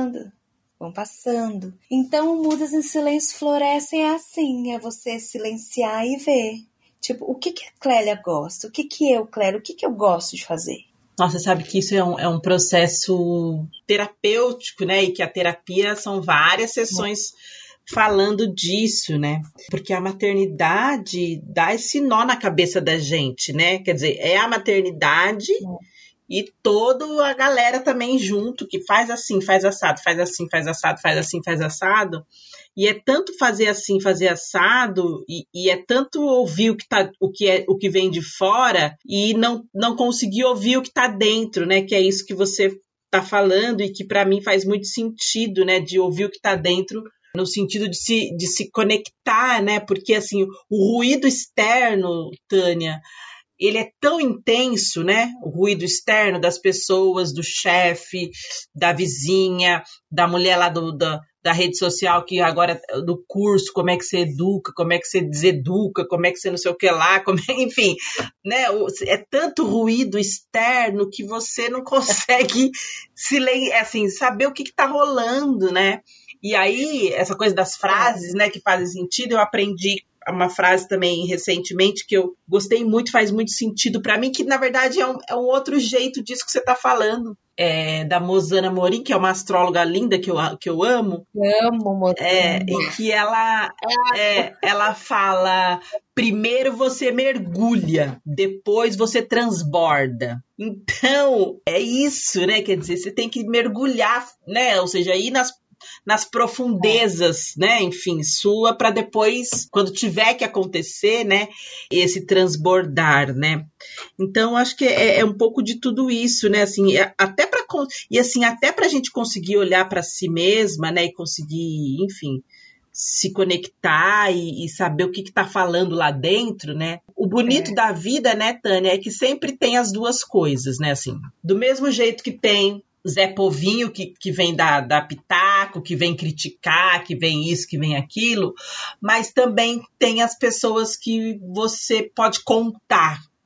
passando. Então, mudas em silêncio florescem é assim, é você silenciar e ver. Tipo, o que a Clélia gosta? O que eu, Clélia, o que eu gosto de fazer? Nossa, sabe que isso é um processo terapêutico, né? E que a terapia são várias sessões falando disso, né? Porque a maternidade dá esse nó na cabeça da gente, né? Quer dizer, é a maternidade e toda a galera também junto, que faz assim, faz assado, faz assim, faz assado, faz assim, faz assado. E é tanto fazer assim, fazer assado, e é tanto ouvir o que vem de fora e não conseguir ouvir o que está dentro, né? Que é isso que você está falando e que para mim faz muito sentido, né? De ouvir o que está dentro, no sentido de se conectar, né? Porque assim, o ruído externo, Tânia, ele é tão intenso, né? O ruído externo das pessoas, do chefe, da vizinha, da mulher lá da rede social, que agora do curso, como é que você educa, como é que você deseduca, como é que você não sei o que lá, enfim, né? É tanto ruído externo que você não consegue assim, saber o que está rolando, né? E aí, essa coisa das frases, né, que fazem sentido, eu aprendi uma frase também recentemente que eu gostei muito, faz muito sentido para mim, que na verdade é um outro jeito disso que você está falando, da Mozana Morim, que é uma astróloga linda que eu amo. Amo, Mozana. E que ela fala, primeiro você mergulha, depois você transborda. Então, é isso, né? Quer dizer, você tem que mergulhar, né? Ou seja, ir nas profundezas, né, enfim, sua, para depois, quando tiver que acontecer, né, esse transbordar, né. Então, acho que é um pouco de tudo isso, né, assim, até para a gente conseguir olhar para si mesma, né, e conseguir, enfim, se conectar e saber o que está falando lá dentro, né. O bonito da vida, né, Tânia, é que sempre tem as duas coisas, né, assim, do mesmo jeito que tem Zé Povinho, que vem dar pitaco, que vem criticar, que vem isso, que vem aquilo, mas também tem as pessoas que você pode contar,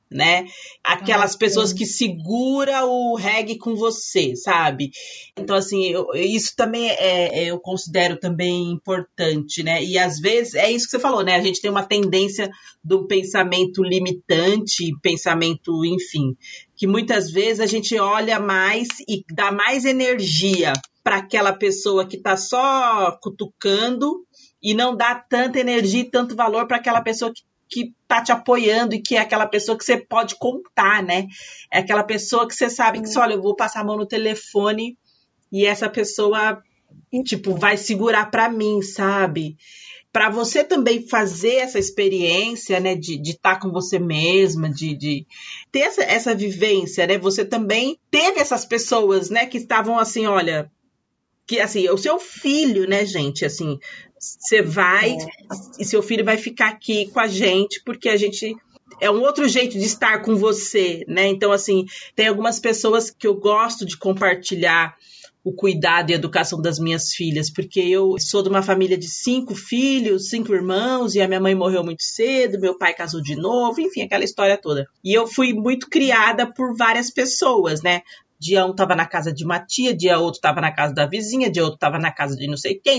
né? Aquelas pessoas que seguram o reggae com você, sabe? Então, assim, isso também eu considero também importante, né? E às vezes, é isso que você falou, né? A gente tem uma tendência do pensamento limitante, pensamento, enfim, que muitas vezes a gente olha mais e dá mais energia para aquela pessoa que está só cutucando e não dá tanta energia e tanto valor para aquela pessoa que tá te apoiando e que é aquela pessoa que você pode contar, né? É aquela pessoa que você sabe que, olha, eu vou passar a mão no telefone e essa pessoa, tipo, vai segurar para mim, sabe? Para você também fazer essa experiência, né, de estar com você mesma, de ter essa vivência, né? Você também teve essas pessoas, né, que estavam assim, olha, que assim, o seu filho, né, gente, assim, você vai e seu filho vai ficar aqui com a gente, porque a gente é um outro jeito de estar com você, né? Então, assim, tem algumas pessoas que eu gosto de compartilhar o cuidado e a educação das minhas filhas, porque eu sou de uma família de 5 filhos, 5 irmãos, e a minha mãe morreu muito cedo, meu pai casou de novo, enfim, aquela história toda. E eu fui muito criada por várias pessoas, né? Dia um estava na casa de uma tia, dia outro estava na casa da vizinha, dia outro estava na casa de não sei quem.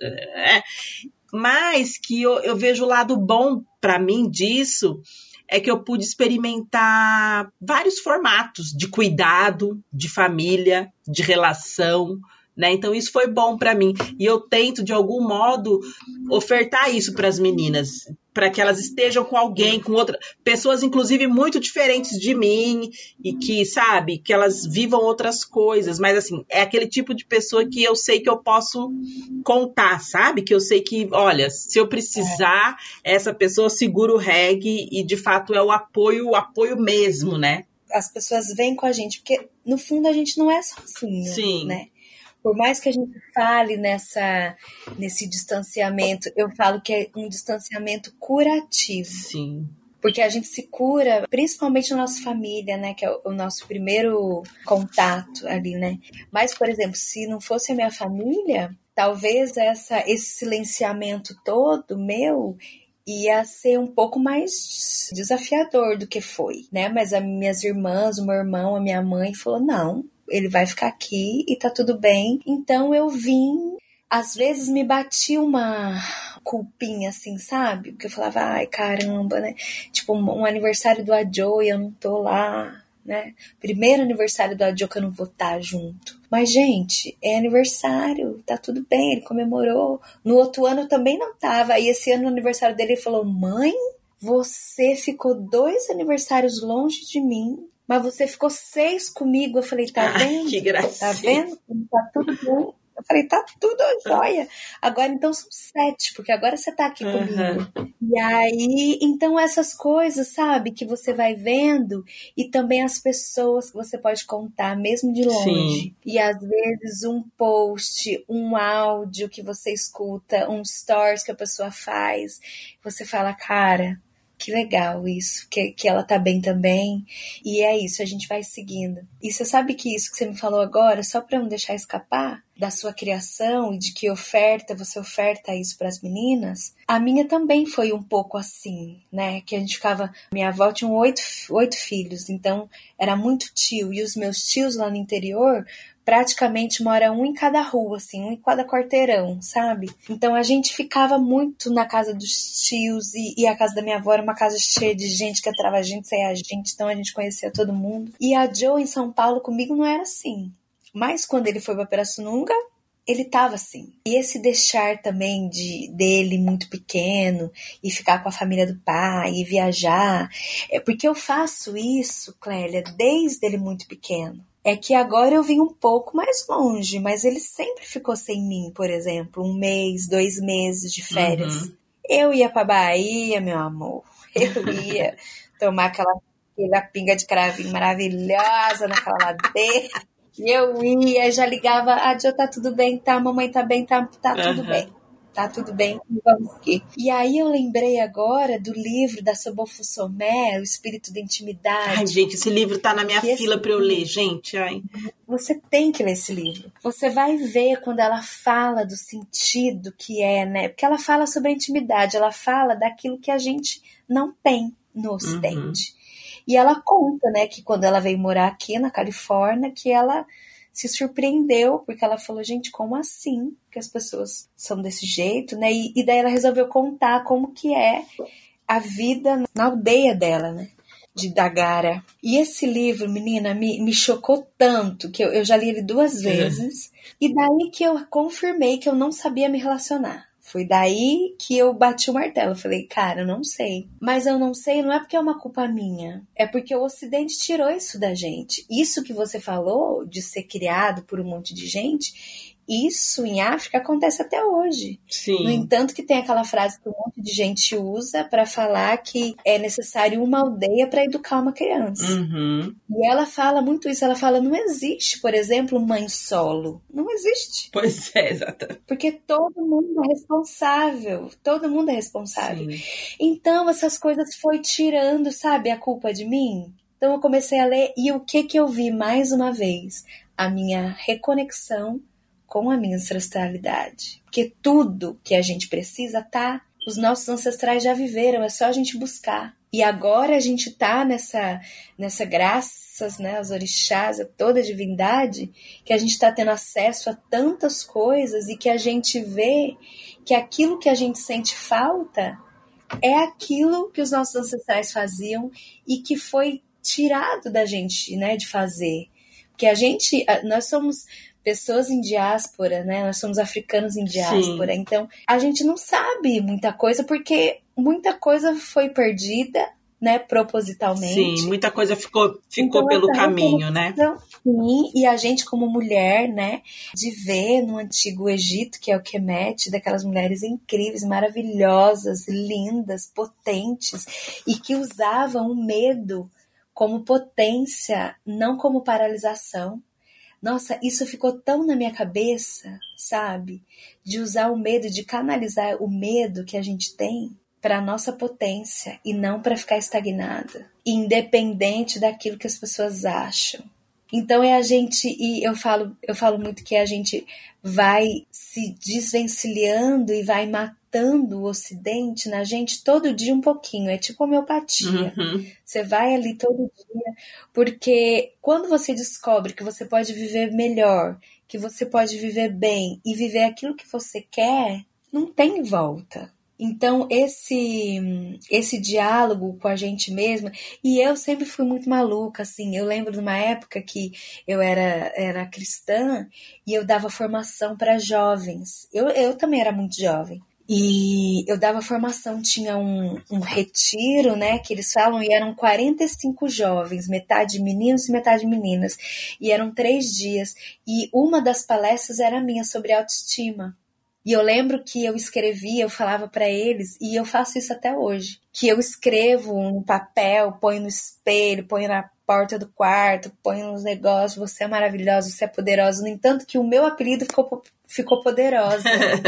Mas que eu vejo o lado bom para mim disso é que eu pude experimentar vários formatos de cuidado, de família, de relação, né? Então isso foi bom para mim. E eu tento, de algum modo, ofertar isso para as meninas, para que elas estejam com alguém, com outra, pessoas inclusive muito diferentes de mim e que, sabe, que elas vivam outras coisas, mas assim, é aquele tipo de pessoa que eu sei que eu posso contar, sabe? Que eu sei que, olha, se eu precisar, essa pessoa segura o reggae e de fato é o apoio mesmo, né? As pessoas vêm com a gente, porque no fundo a gente não é sozinho, Sim. Né? Por mais que a gente fale nesse distanciamento, eu falo que é um distanciamento curativo. Sim. Porque a gente se cura, principalmente na nossa família, né? Que é o nosso primeiro contato ali, né? Mas, por exemplo, se não fosse a minha família, talvez esse silenciamento todo meu ia ser um pouco mais desafiador do que foi, né? Mas as minhas irmãs, o meu irmão, a minha mãe falou, não, ele vai ficar aqui e tá tudo bem. Então eu vim, às vezes me batia uma culpinha assim, sabe? Porque eu falava, ai caramba, né? Tipo, um aniversário do Adjo e eu não tô lá, né? Primeiro aniversário do Adjo que eu não vou estar junto. Mas, gente, é aniversário, tá tudo bem, ele comemorou. No outro ano eu também não tava. Aí esse ano, no aniversário dele, ele falou, mãe, você ficou 2 aniversários longe de mim, mas você ficou 6 comigo. Eu falei, tá vendo? Que gracinha. Tá vendo? Tá tudo bem. Eu falei, tá tudo jóia. Agora, então, são 7, porque agora você tá aqui comigo. E aí, então, essas coisas, sabe, que você vai vendo, e também as pessoas que você pode contar, mesmo de longe. Sim. E, às vezes, um post, um áudio que você escuta, um stories que a pessoa faz, você fala, cara, que legal isso, que ela tá bem também. E é isso, a gente vai seguindo. E você sabe que isso que você me falou agora, só pra não deixar escapar, da sua criação e de que você oferta isso pras meninas, a minha também foi um pouco assim, né? Que a gente ficava... Minha avó tinha 8 filhos, então era muito tio. E os meus tios lá no interior... praticamente mora um em cada rua, assim, um em cada quarteirão, sabe? Então a gente ficava muito na casa dos tios e a casa da minha avó era uma casa cheia de gente que entrava a gente, saía a gente, então a gente conhecia todo mundo. E a Jo em São Paulo comigo não era assim. Mas quando ele foi pra Pirassununga, ele tava assim. E esse deixar também dele muito pequeno e ficar com a família do pai e viajar, é porque eu faço isso, Clélia, desde ele muito pequeno. É que agora eu vim um pouco mais longe, mas ele sempre ficou sem mim, por exemplo, 1 mês, 2 meses de férias. Eu ia pra Bahia, meu amor. Eu ia tomar aquela pinga de cravinho maravilhosa naquela ladeira. E eu ia, já ligava, Jo, tá tudo bem, tá, mamãe tá bem, tá tudo bem. Tá tudo bem, vamos aqui. E aí eu lembrei agora do livro da Sobonfu Somé, O Espírito da Intimidade. Ai, gente, esse livro tá na minha fila pra eu ler, gente. Ai. Você tem que ler esse livro. Você vai ver quando ela fala do sentido que é, né? Porque ela fala sobre a intimidade, ela fala daquilo que a gente não tem. no Ocidente. E ela conta, né, que quando ela veio morar aqui na Califórnia, que ela se surpreendeu, porque ela falou, gente, como assim que as pessoas são desse jeito, né? E daí ela resolveu contar como que é a vida na aldeia dela, né? De Dagara. E esse livro, menina, me chocou tanto, que eu já li ele 2 vezes, e daí que eu confirmei que eu não sabia me relacionar. Foi daí que eu bati o martelo. Eu falei, cara, eu não sei. Mas eu não sei, não é porque é uma culpa minha. É porque o Ocidente tirou isso da gente. Isso que você falou, de ser criado por um monte de gente, isso em África acontece até hoje. Sim. No entanto, que tem aquela frase que um monte de gente usa para falar que é necessário uma aldeia para educar uma criança. E ela fala muito isso. Ela fala, não existe, por exemplo, mãe solo. Não existe. Pois é, exatamente. Porque todo mundo é responsável. Todo mundo é responsável. Sim. Então, essas coisas foi tirando, sabe, a culpa de mim. Então, eu comecei a ler e o que eu vi mais uma vez? A minha reconexão com a minha ancestralidade. Porque tudo que a gente precisa tá, os nossos ancestrais já viveram, é só a gente buscar. E agora a gente tá nessa graças, né, aos orixás, a toda a divindade, que a gente tá tendo acesso a tantas coisas e que a gente vê que aquilo que a gente sente falta é aquilo que os nossos ancestrais faziam e que foi tirado da gente, né, de fazer. Porque nós somos pessoas em diáspora, né? Nós somos africanos em diáspora. Sim. Então, a gente não sabe muita coisa, porque muita coisa foi perdida, né? Propositalmente. Sim, muita coisa ficou então, pelo caminho, né? Sim, e a gente como mulher, né? De ver no Antigo Egito, que é o Kemet, daquelas mulheres incríveis, maravilhosas, lindas, potentes, e que usavam o medo como potência, não como paralisação. Nossa, isso ficou tão na minha cabeça, sabe? De usar o medo, de canalizar o medo que a gente tem para a nossa potência e não para ficar estagnada, independente daquilo que as pessoas acham. Então é a gente, e eu falo muito que a gente vai se desvencilhando e vai matando o Ocidente na gente todo dia um pouquinho, é tipo homeopatia. Você vai ali todo dia, porque quando você descobre que você pode viver melhor, que você pode viver bem e viver aquilo que você quer, não tem volta. Então, esse diálogo com a gente mesma, e eu sempre fui muito maluca, assim, eu lembro de uma época que eu era cristã e eu dava formação para jovens, eu também era muito jovem, e eu dava formação, tinha um retiro, né, que eles falam, e eram 45 jovens, metade meninos e metade meninas, e eram 3 dias, e uma das palestras era minha sobre autoestima. E eu lembro que eu escrevia, eu falava para eles, e eu faço isso até hoje, que eu escrevo um papel, ponho no espelho, ponho na porta do quarto, ponho nos negócios, você é maravilhosa, você é poderosa. No entanto que o meu apelido ficou poderosa.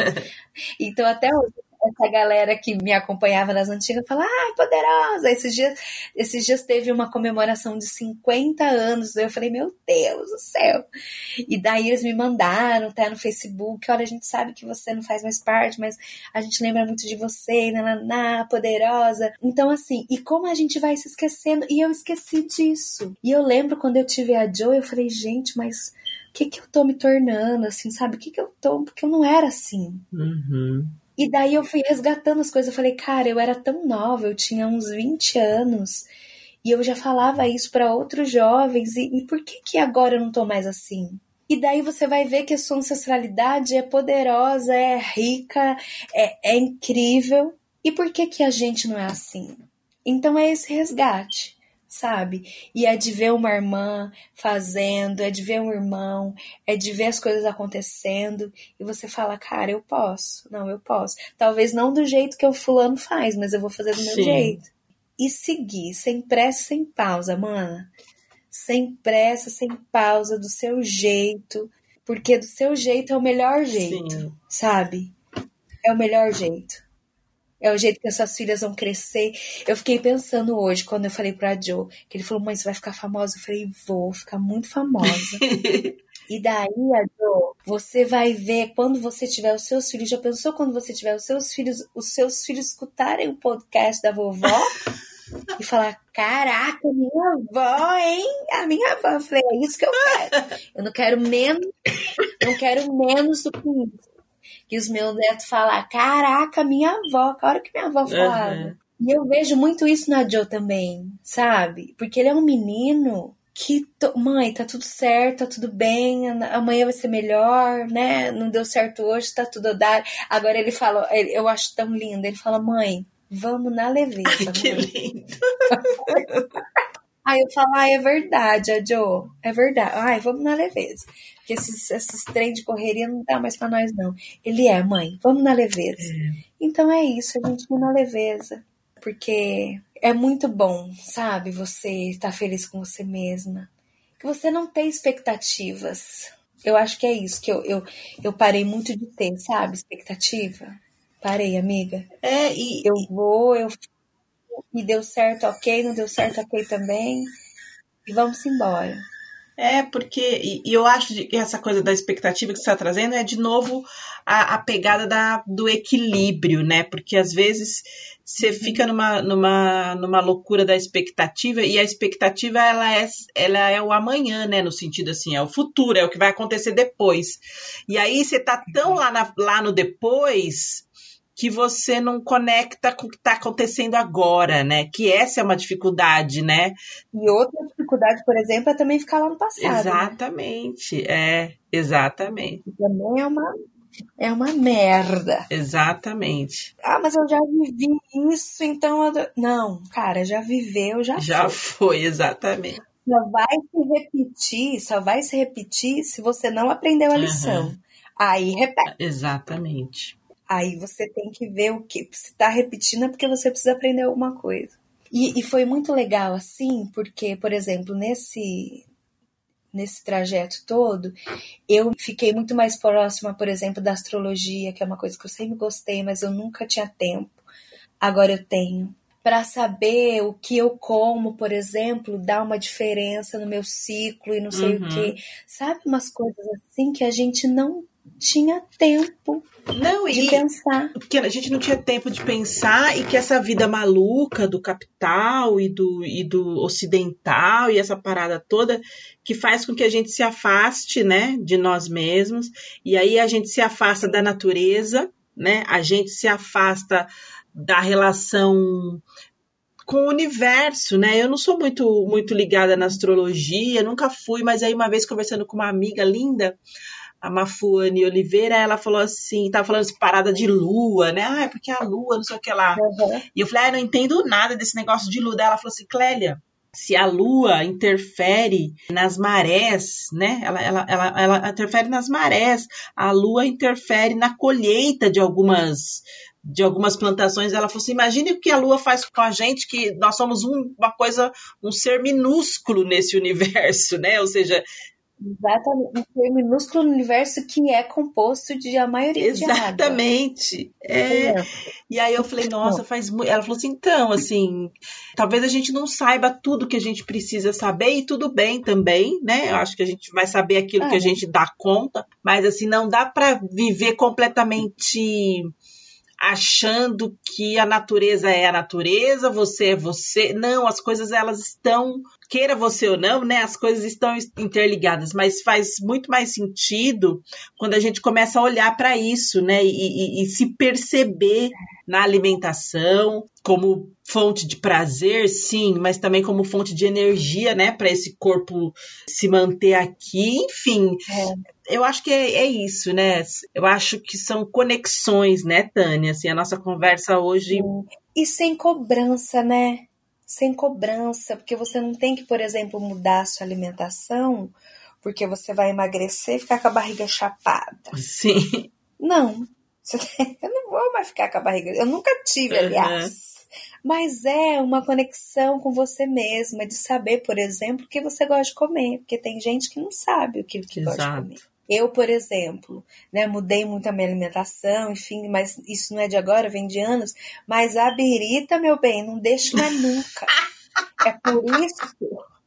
Então até hoje, essa galera que me acompanhava nas antigas fala, ai, poderosa. Esses dias teve uma comemoração de 50 anos. Eu falei, meu Deus do céu. E daí eles me mandaram, tá no Facebook, olha, a gente sabe que você não faz mais parte, mas a gente lembra muito de você, poderosa. Então, assim, e como a gente vai se esquecendo? E eu esqueci disso. E eu lembro quando eu tive a Jo, eu falei, gente, mas o que eu tô me tornando, assim, sabe? O que eu tô... Porque eu não era assim. E daí eu fui resgatando as coisas. Eu falei, cara, eu era tão nova, eu tinha uns 20 anos e eu já falava isso para outros jovens. E por que agora eu não tô mais assim? E daí você vai ver que a sua ancestralidade é poderosa, é rica, é incrível. E por que a gente não é assim? Então é esse resgate, sabe? E é de ver uma irmã fazendo, é de ver um irmão, é de ver as coisas acontecendo, e você fala, cara, eu posso. Não, eu posso. Talvez não do jeito que o fulano faz, mas eu vou fazer do meu jeito. E seguir, sem pressa, sem pausa, mana. Sem pressa, sem pausa, do seu jeito, porque do seu jeito é o melhor jeito, sabe? É o melhor jeito. É o jeito que as suas filhas vão crescer. Eu fiquei pensando hoje, quando eu falei pra Jo, que ele falou, mãe, você vai ficar famosa? Eu falei, vou ficar muito famosa. E daí, Jo, você vai ver quando você tiver os seus filhos. Já pensou quando você tiver os seus filhos escutarem o podcast da vovó? e falar, caraca, minha avó, hein? A minha avó. Eu falei, é isso que eu quero. Eu não quero menos do que isso. Que os meus netos falar, caraca, minha avó, a hora que minha avó falava. E eu vejo muito isso na Joe também, sabe? Porque ele é um menino que, mãe, tá tudo certo, tá tudo bem, amanhã vai ser melhor, né? Não deu certo hoje, tá tudo dado. Agora ele fala, eu acho tão lindo, ele fala, mãe, vamos na leveza. Ai, que mãe. lindo. Aí eu falo, é verdade, a Joe, é verdade. Ai, vamos na leveza. Porque esses trem de correria não dá mais pra nós, não. Ele mãe, vamos na leveza. Então é isso, a gente ir na leveza. Porque é muito bom, sabe? Você estar feliz com você mesma. Que você não tem expectativas. Eu acho que é isso que eu parei muito de ter, sabe? Expectativa. Parei, amiga. Eu vou, e deu certo, ok. Não deu certo, ok também. E vamos embora. Porque eu acho que essa coisa da expectativa que você está trazendo é, de novo, a pegada do equilíbrio, né? Porque, às vezes, você fica numa loucura da expectativa, e a expectativa, ela é o amanhã, né? No sentido, assim, é o futuro, é o que vai acontecer depois. E aí, você tá tão lá no depois que você não conecta com o que está acontecendo agora, né? Que essa é uma dificuldade, né? E outra dificuldade, por exemplo, é também ficar lá no passado. Exatamente, né? Exatamente. Também é uma merda. Exatamente. Mas eu já vivi isso, então... Não, cara, já viveu, já foi, exatamente. Só vai se repetir se você não aprendeu a lição. Aí repete. Exatamente. Aí você tem que ver o que você está repetindo, é porque você precisa aprender alguma coisa. E foi muito legal, assim, porque, por exemplo, nesse trajeto todo, eu fiquei muito mais próxima, por exemplo, da astrologia, que é uma coisa que eu sempre gostei, mas eu nunca tinha tempo. Agora eu tenho. Para saber o que eu como, por exemplo, dá uma diferença no meu ciclo e não sei o quê. Sabe, umas coisas assim que a gente não tinha tempo de pensar. Porque a gente não tinha tempo de pensar, e que essa vida maluca do capital e do ocidental e essa parada toda, que faz com que a gente se afaste, né, de nós mesmos, e aí a gente se afasta da natureza, né, a gente se afasta da relação com o universo, né? Eu não sou muito ligada na astrologia, nunca fui, mas aí uma vez conversando com uma amiga linda, a Mafuane Oliveira, ela falou assim, tava falando de parada de lua, né? Porque a lua, não sei o que lá. E eu falei, não entendo nada desse negócio de lua. Daí ela falou assim, Clélia, se a lua interfere nas marés, né? Ela interfere nas marés. A lua interfere na colheita de algumas plantações. Ela falou assim, imagine o que a lua faz com a gente, que nós somos um ser minúsculo nesse universo, né? Ou seja... Exatamente, um ser minúsculo no universo que é composto de a maioria de água. Exatamente. E aí eu falei, nossa, faz muito. Ela falou assim, então, assim, talvez a gente não saiba tudo que a gente precisa saber, e tudo bem também, né? Eu acho que a gente vai saber aquilo que a gente dá conta, mas assim, não dá para viver completamente achando que a natureza é a natureza, você é você. Não, as coisas, elas estão, queira você ou não, né? As coisas estão interligadas, mas faz muito mais sentido quando a gente começa a olhar para isso, né? E se perceber na alimentação como fonte de prazer, sim, mas também como fonte de energia, né? Para esse corpo se manter aqui, enfim. Eu acho que é isso, né? Eu acho que são conexões, né, Tânia? Assim, a nossa conversa hoje... E sem cobrança, né? Sem cobrança, porque você não tem que, por exemplo, mudar a sua alimentação porque você vai emagrecer e ficar com a barriga chapada. Sim. Não. Eu não vou mais ficar com a barriga... Eu nunca tive, aliás. Mas é uma conexão com você mesma, de saber, por exemplo, o que você gosta de comer. Porque tem gente que não sabe o que gosta de comer. Eu, por exemplo, né, mudei muito a minha alimentação, enfim, mas isso não é de agora, vem de anos. Mas a birita, meu bem, não deixo mais nunca. É por isso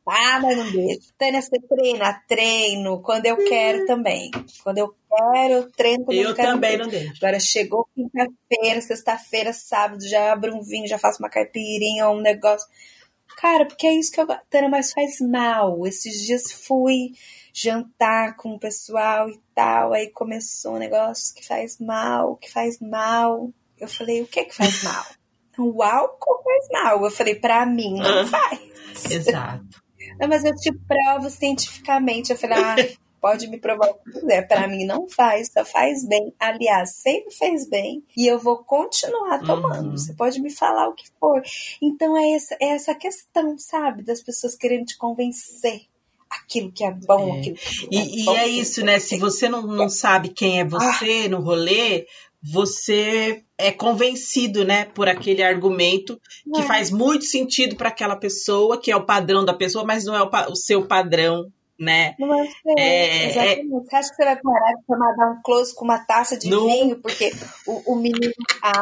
Ah, mas não deixa. Tânia, você treina? Treino. Quando eu quero também. Quando eu quero, eu treino. Quando eu quero, também não deixo. Agora chegou quinta-feira, sexta-feira, sábado, já abro um vinho, já faço uma caipirinha, um negócio. Cara, porque é isso que eu gosto. Tânia, mas faz mal. Esses dias fui jantar com o pessoal e tal, aí começou um negócio que faz mal. Eu falei, o que faz mal? O álcool faz mal. Eu falei, pra mim não faz. Exato. Não, mas eu te provo cientificamente. Eu falei, pode me provar o que quiser. Pra mim não faz, só faz bem. Aliás, sempre fez bem. E eu vou continuar tomando. Você pode me falar o que for. Então é essa questão, sabe? Das pessoas querendo te convencer. Aquilo que é bom, aquilo que não é bom. E é isso, né? Se você não sabe quem é você no rolê, você é convencido, né, por aquele argumento que faz muito sentido para aquela pessoa, que é o padrão da pessoa, mas não é o seu padrão, né? Não é seu, exatamente. Você acha que você vai parar de tomar, dar um close com uma taça de vinho, porque o menino...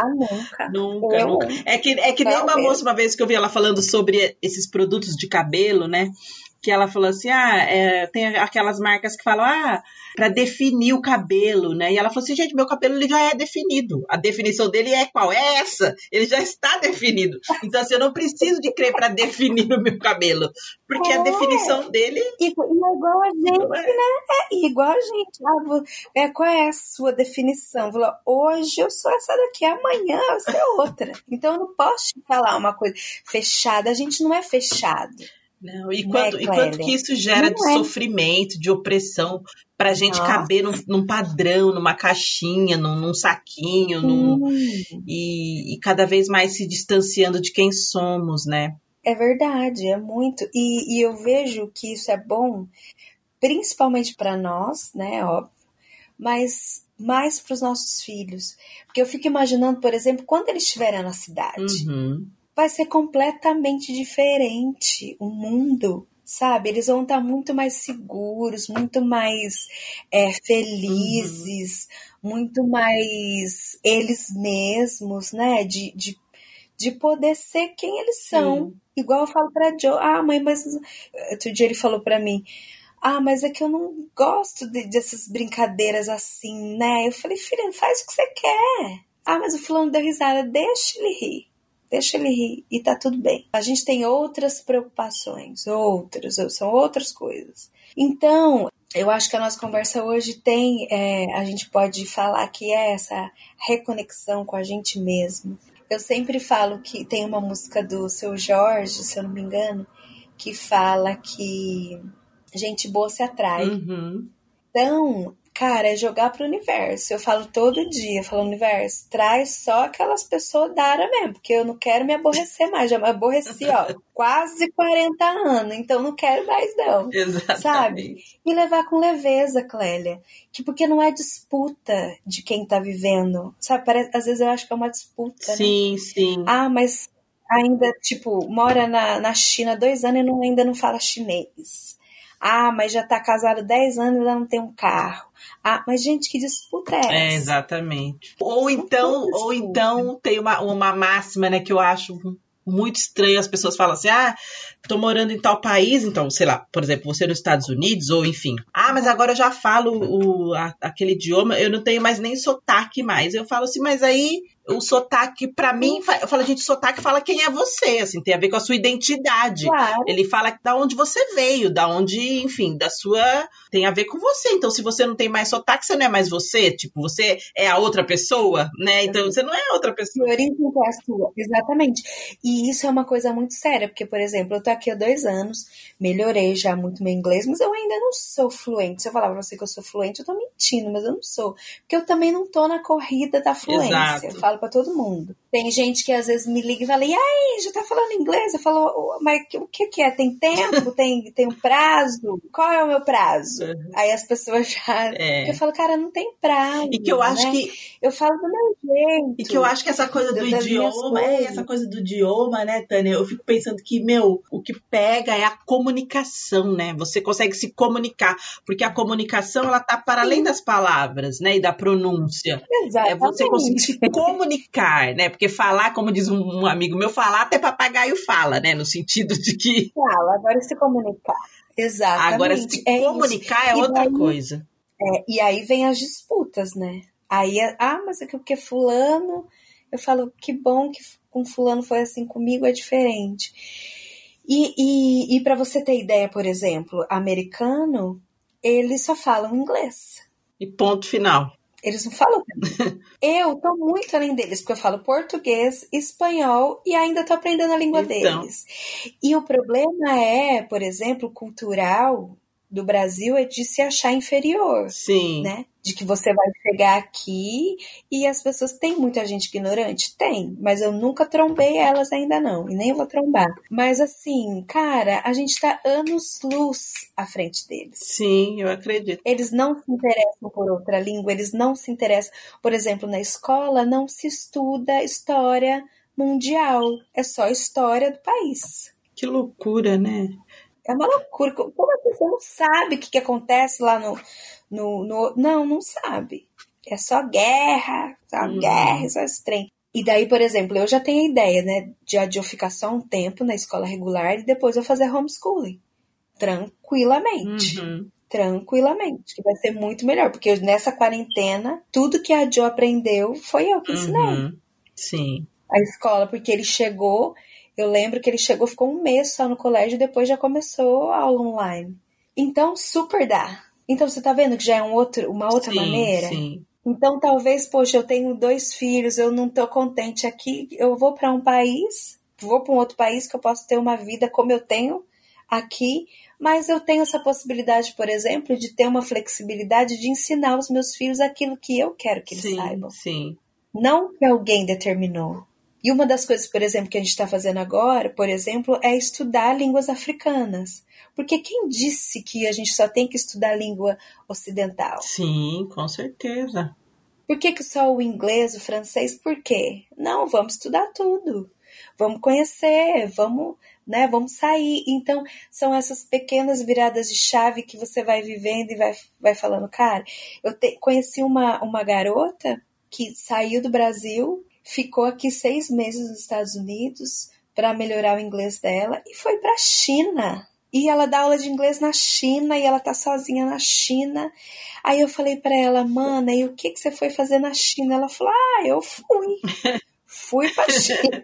Nunca. É que nem uma moça uma vez que eu vi ela falando sobre esses produtos de cabelo, né? Que ela falou assim, tem aquelas marcas que falam, para definir o cabelo, né? E ela falou assim, gente, meu cabelo ele já é definido. A definição dele é qual? É essa. Ele já está definido. Então, assim, eu não preciso de crer para definir o meu cabelo. Porque a definição dele... E é igual a gente, né? Igual a gente. Qual é a sua definição? Falou, hoje eu sou essa daqui, amanhã eu sou outra. Então, eu não posso te falar uma coisa fechada. A gente não é fechado. Não, e quanto que isso gera de sofrimento, de opressão, pra gente caber num padrão, numa caixinha, num saquinho, e cada vez mais se distanciando de quem somos, né? É verdade, é muito. E eu vejo que isso é bom, principalmente para nós, né, óbvio, mas mais para os nossos filhos. Porque eu fico imaginando, por exemplo, quando eles estiverem na cidade... vai ser completamente diferente o mundo, sabe? Eles vão estar muito mais seguros, muito mais felizes, muito mais eles mesmos, né? De poder ser quem eles são. Igual eu falo pra Joe, mãe, mas... Outro dia ele falou pra mim, mas é que eu não gosto dessas brincadeiras assim, né? Eu falei, filha, faz o que você quer. Mas o fulano deu risada, deixa ele rir. Deixa ele rir e tá tudo bem. A gente tem outras preocupações, são outras coisas. Então, eu acho que a nossa conversa hoje tem, a gente pode falar que é essa reconexão com a gente mesmo. Eu sempre falo que tem uma música do Seu Jorge, se eu não me engano, que fala que gente boa se atrai. Então... cara, é jogar pro universo. Eu falo todo dia, universo, traz só aquelas pessoas da área mesmo, porque eu não quero me aborrecer mais. Já me aborreci, quase 40 anos, então não quero mais não. Exatamente. Sabe? E levar com leveza, Clélia. Porque não é disputa de quem tá vivendo, sabe? Às vezes eu acho que é uma disputa, sim, né? Sim. Mas ainda, mora na China há 2 anos e ainda não fala chinês. Mas já tá casado 10 anos e ainda não tem um carro. Mas gente, que disputa é essa? Exatamente. Ou então tem uma máxima, né, que eu acho muito estranho. As pessoas falam assim, tô morando em tal país, então, sei lá, por exemplo, você nos Estados Unidos, ou enfim. Mas agora eu já falo aquele idioma, eu não tenho mais nem sotaque mais. Eu falo assim, mas aí... o sotaque, pra mim, eu falo, gente, sotaque fala quem é você, assim, tem a ver com a sua identidade. Claro. Ele fala da onde você veio, da onde, enfim, da sua... tem a ver com você. Então, se você não tem mais sotaque, você não é mais você. Tipo, você é a outra pessoa, né? Então, você não é a outra pessoa. Que origem que é a sua, exatamente. E isso é uma coisa muito séria, porque, por exemplo, eu tô aqui há 2 anos, melhorei já muito meu inglês, mas eu ainda não sou fluente. Se eu falar pra você que eu sou fluente, eu tô mentindo, mas eu não sou. Porque eu também não tô na corrida da fluência. Exato. Eu falo pra todo mundo. Tem gente que às vezes me liga e fala, e aí, já tá falando inglês? Eu falo, mas o que é? Tem tempo? tem um prazo? Qual é o meu prazo? Aí as pessoas já... Eu falo, cara, não tem prazo. E que eu acho, né? Que... eu falo do meu jeito. E que eu acho que essa coisa do idioma, né, Tânia? Eu fico pensando que, o que pega é a comunicação, né? Você consegue se comunicar, porque a comunicação, ela tá para além das palavras, né, e da pronúncia. Exatamente. É você conseguir se comunicar, né? Porque Porque falar, como diz um amigo meu, falar até papagaio fala, né? No sentido de que... Fala, agora se comunicar. Exatamente. Agora, se comunicar isso. é outra coisa. E aí vem as disputas, né? Aí, mas é porque fulano... Eu falo, que bom que com fulano foi assim, comigo é diferente. E para você ter ideia, por exemplo, americano, eles só falam inglês. E ponto final. Eles não falam. Eu tô muito além deles, porque eu falo português, espanhol e ainda tô aprendendo a língua deles. E o problema é, por exemplo, cultural do Brasil é de se achar inferior. Sim. Né? De que você vai chegar aqui e as pessoas... Tem muita gente ignorante? Tem, mas eu nunca trombei elas ainda não, e nem vou trombar. Mas assim, cara, a gente tá anos-luz à frente deles. Sim, eu acredito. Eles não se interessam por outra língua, eles não se interessam... Por exemplo, na escola não se estuda história mundial, é só história do país. Que loucura, né? É uma loucura. Como a pessoa não sabe o que acontece lá no... Não sabe. É só guerra, só esse trem. E daí, por exemplo, eu já tenho a ideia, né, de eu ficar só um tempo na escola regular e depois eu fazer homeschooling. Tranquilamente. Tranquilamente. Que vai ser muito melhor, porque nessa quarentena, tudo que a Jo aprendeu foi eu que ensinei. Sim. A escola, porque ele chegou... Eu lembro que ele chegou, ficou um mês só no colégio e depois já começou a aula online. Então, super dá. Então, você tá vendo que já é uma outra maneira? Sim. Então, talvez, poxa, eu tenho 2 filhos, eu não tô contente aqui, eu vou para um outro país que eu posso ter uma vida como eu tenho aqui, mas eu tenho essa possibilidade, por exemplo, de ter uma flexibilidade de ensinar os meus filhos aquilo que eu quero que eles saibam. Sim. Não que alguém determinou. E uma das coisas, por exemplo, que a gente está fazendo agora, por exemplo, é estudar línguas africanas. Porque quem disse que a gente só tem que estudar língua ocidental? Sim, com certeza. Por que só o inglês, o francês? Por quê? Não, vamos estudar tudo. Vamos conhecer, vamos sair. Então, são essas pequenas viradas de chave que você vai vivendo e vai falando. Cara, conheci uma garota que saiu do Brasil, ficou aqui 6 meses nos Estados Unidos para melhorar o inglês dela e foi para a China. E ela dá aula de inglês na China e ela tá sozinha na China. Aí eu falei para ela, mana, e o que você foi fazer na China? Ela falou, eu fui pra China.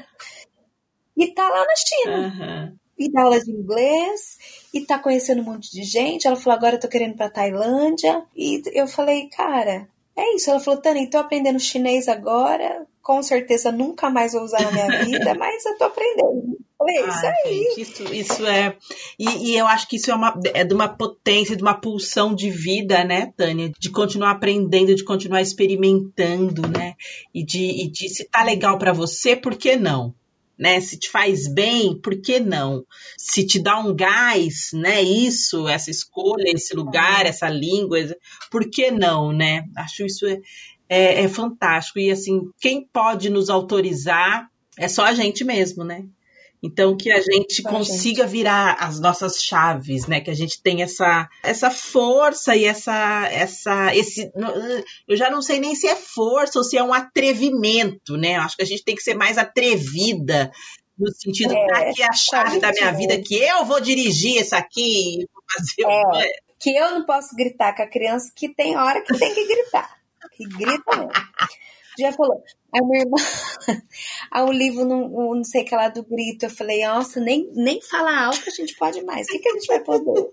E tá lá na China. E dá aula de inglês e tá conhecendo um monte de gente. Ela falou, agora eu tô querendo ir pra Tailândia. E eu falei, cara, é isso. Ela falou, Tânia, tô aprendendo chinês agora. Com certeza nunca mais vou usar na minha vida, mas eu tô aprendendo. Falei, isso aí. Gente, isso é... E eu acho que isso é de uma potência, de uma pulsão de vida, né, Tânia? De continuar aprendendo, de continuar experimentando, né? E de se tá legal pra você, por que não? Né? Se te faz bem, por que não? Se te dá um gás, né? Isso, essa escolha, esse lugar, essa língua, por que não, né? Acho isso é fantástico. E assim, quem pode nos autorizar é só a gente mesmo, né? Então, que a gente consiga virar as nossas chaves, né? Que a gente tenha essa força e esse... Eu já não sei nem se é força ou se é um atrevimento, né? Eu acho que a gente tem que ser mais atrevida, no sentido, tá aqui a chave da minha vida, que eu vou dirigir isso aqui, vou fazer... Que eu não posso gritar com a criança, que tem hora que tem que gritar. Que grita mesmo. Já falou, a minha irmã, o livro não sei o que lá do grito, eu falei, nossa, nem falar alto a gente pode mais, o que a gente vai poder?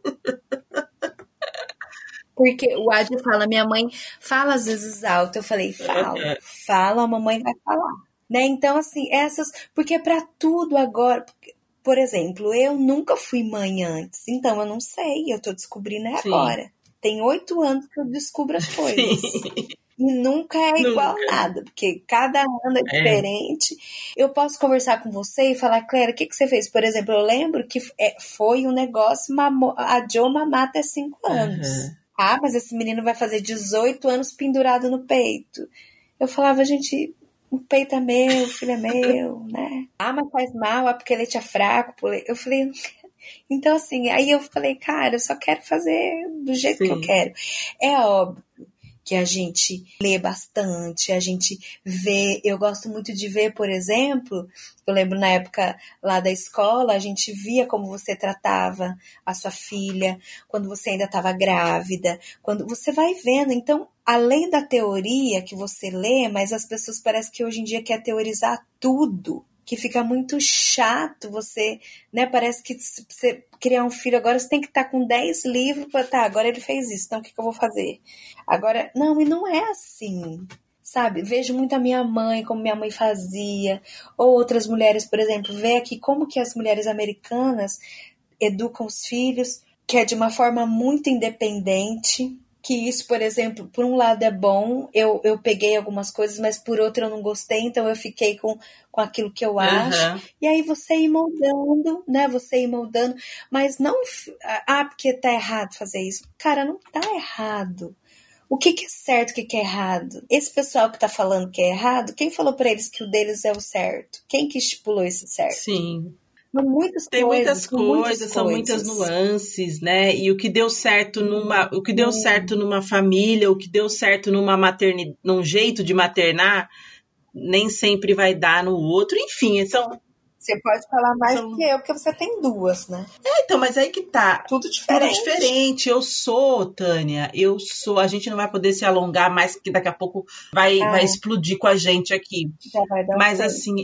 Porque o Adi fala, minha mãe fala às vezes alto, eu falei, fala, a mamãe vai falar, né? Então assim, porque pra tudo agora, por exemplo, eu nunca fui mãe antes, então eu não sei, eu tô descobrindo agora, tem 8 anos que eu descubro as coisas. Sim. E nunca é igual nada, porque cada ano é diferente. Eu posso conversar com você e falar, Clara, o que você fez? Por exemplo, eu lembro que foi um negócio, a Jo mamar até 5 anos. Mas esse menino vai fazer 18 anos pendurado no peito. Eu falava, gente, o peito é meu, o filho é meu, né? Mas faz mal, porque leite é fraco. Eu falei... Então, assim, aí eu falei, cara, eu só quero fazer do jeito que eu quero. É óbvio que a gente lê bastante, a gente vê. Eu gosto muito de ver, por exemplo, eu lembro na época lá da escola, a gente via como você tratava a sua filha, quando você ainda estava grávida, quando você vai vendo. Então, além da teoria que você lê, mas as pessoas parecem que hoje em dia quer teorizar tudo, que fica muito chato você, né? Parece que você criar um filho agora, você tem que estar com 10 livros para tá, agora ele fez isso, então o que eu vou fazer? Agora, não, e não é assim, sabe? Vejo muito a minha mãe, como minha mãe fazia, ou outras mulheres, por exemplo, vê aqui como que as mulheres americanas educam os filhos, que é de uma forma muito independente, que isso, por exemplo, por um lado é bom, eu peguei algumas coisas, mas por outro eu não gostei, então eu fiquei com aquilo que eu acho, e aí você ir moldando, né, mas não, porque tá errado fazer isso. Cara, não tá errado. O que é certo, o que é errado? Esse pessoal que tá falando que é errado, quem falou pra eles que o deles é o certo? Quem que estipulou esse certo? Sim. Tem muitas coisas, são muitas nuances, né? E o que deu certo numa família, o que deu certo numa maternidade, num jeito de maternar, nem sempre vai dar no outro. Enfim, Você pode falar mais do que eu, porque você tem duas, né? Então, mas aí que tá. Tudo diferente. Tânia, a gente não vai poder se alongar mais, que daqui a pouco vai explodir com a gente aqui. Já vai dar mas assim,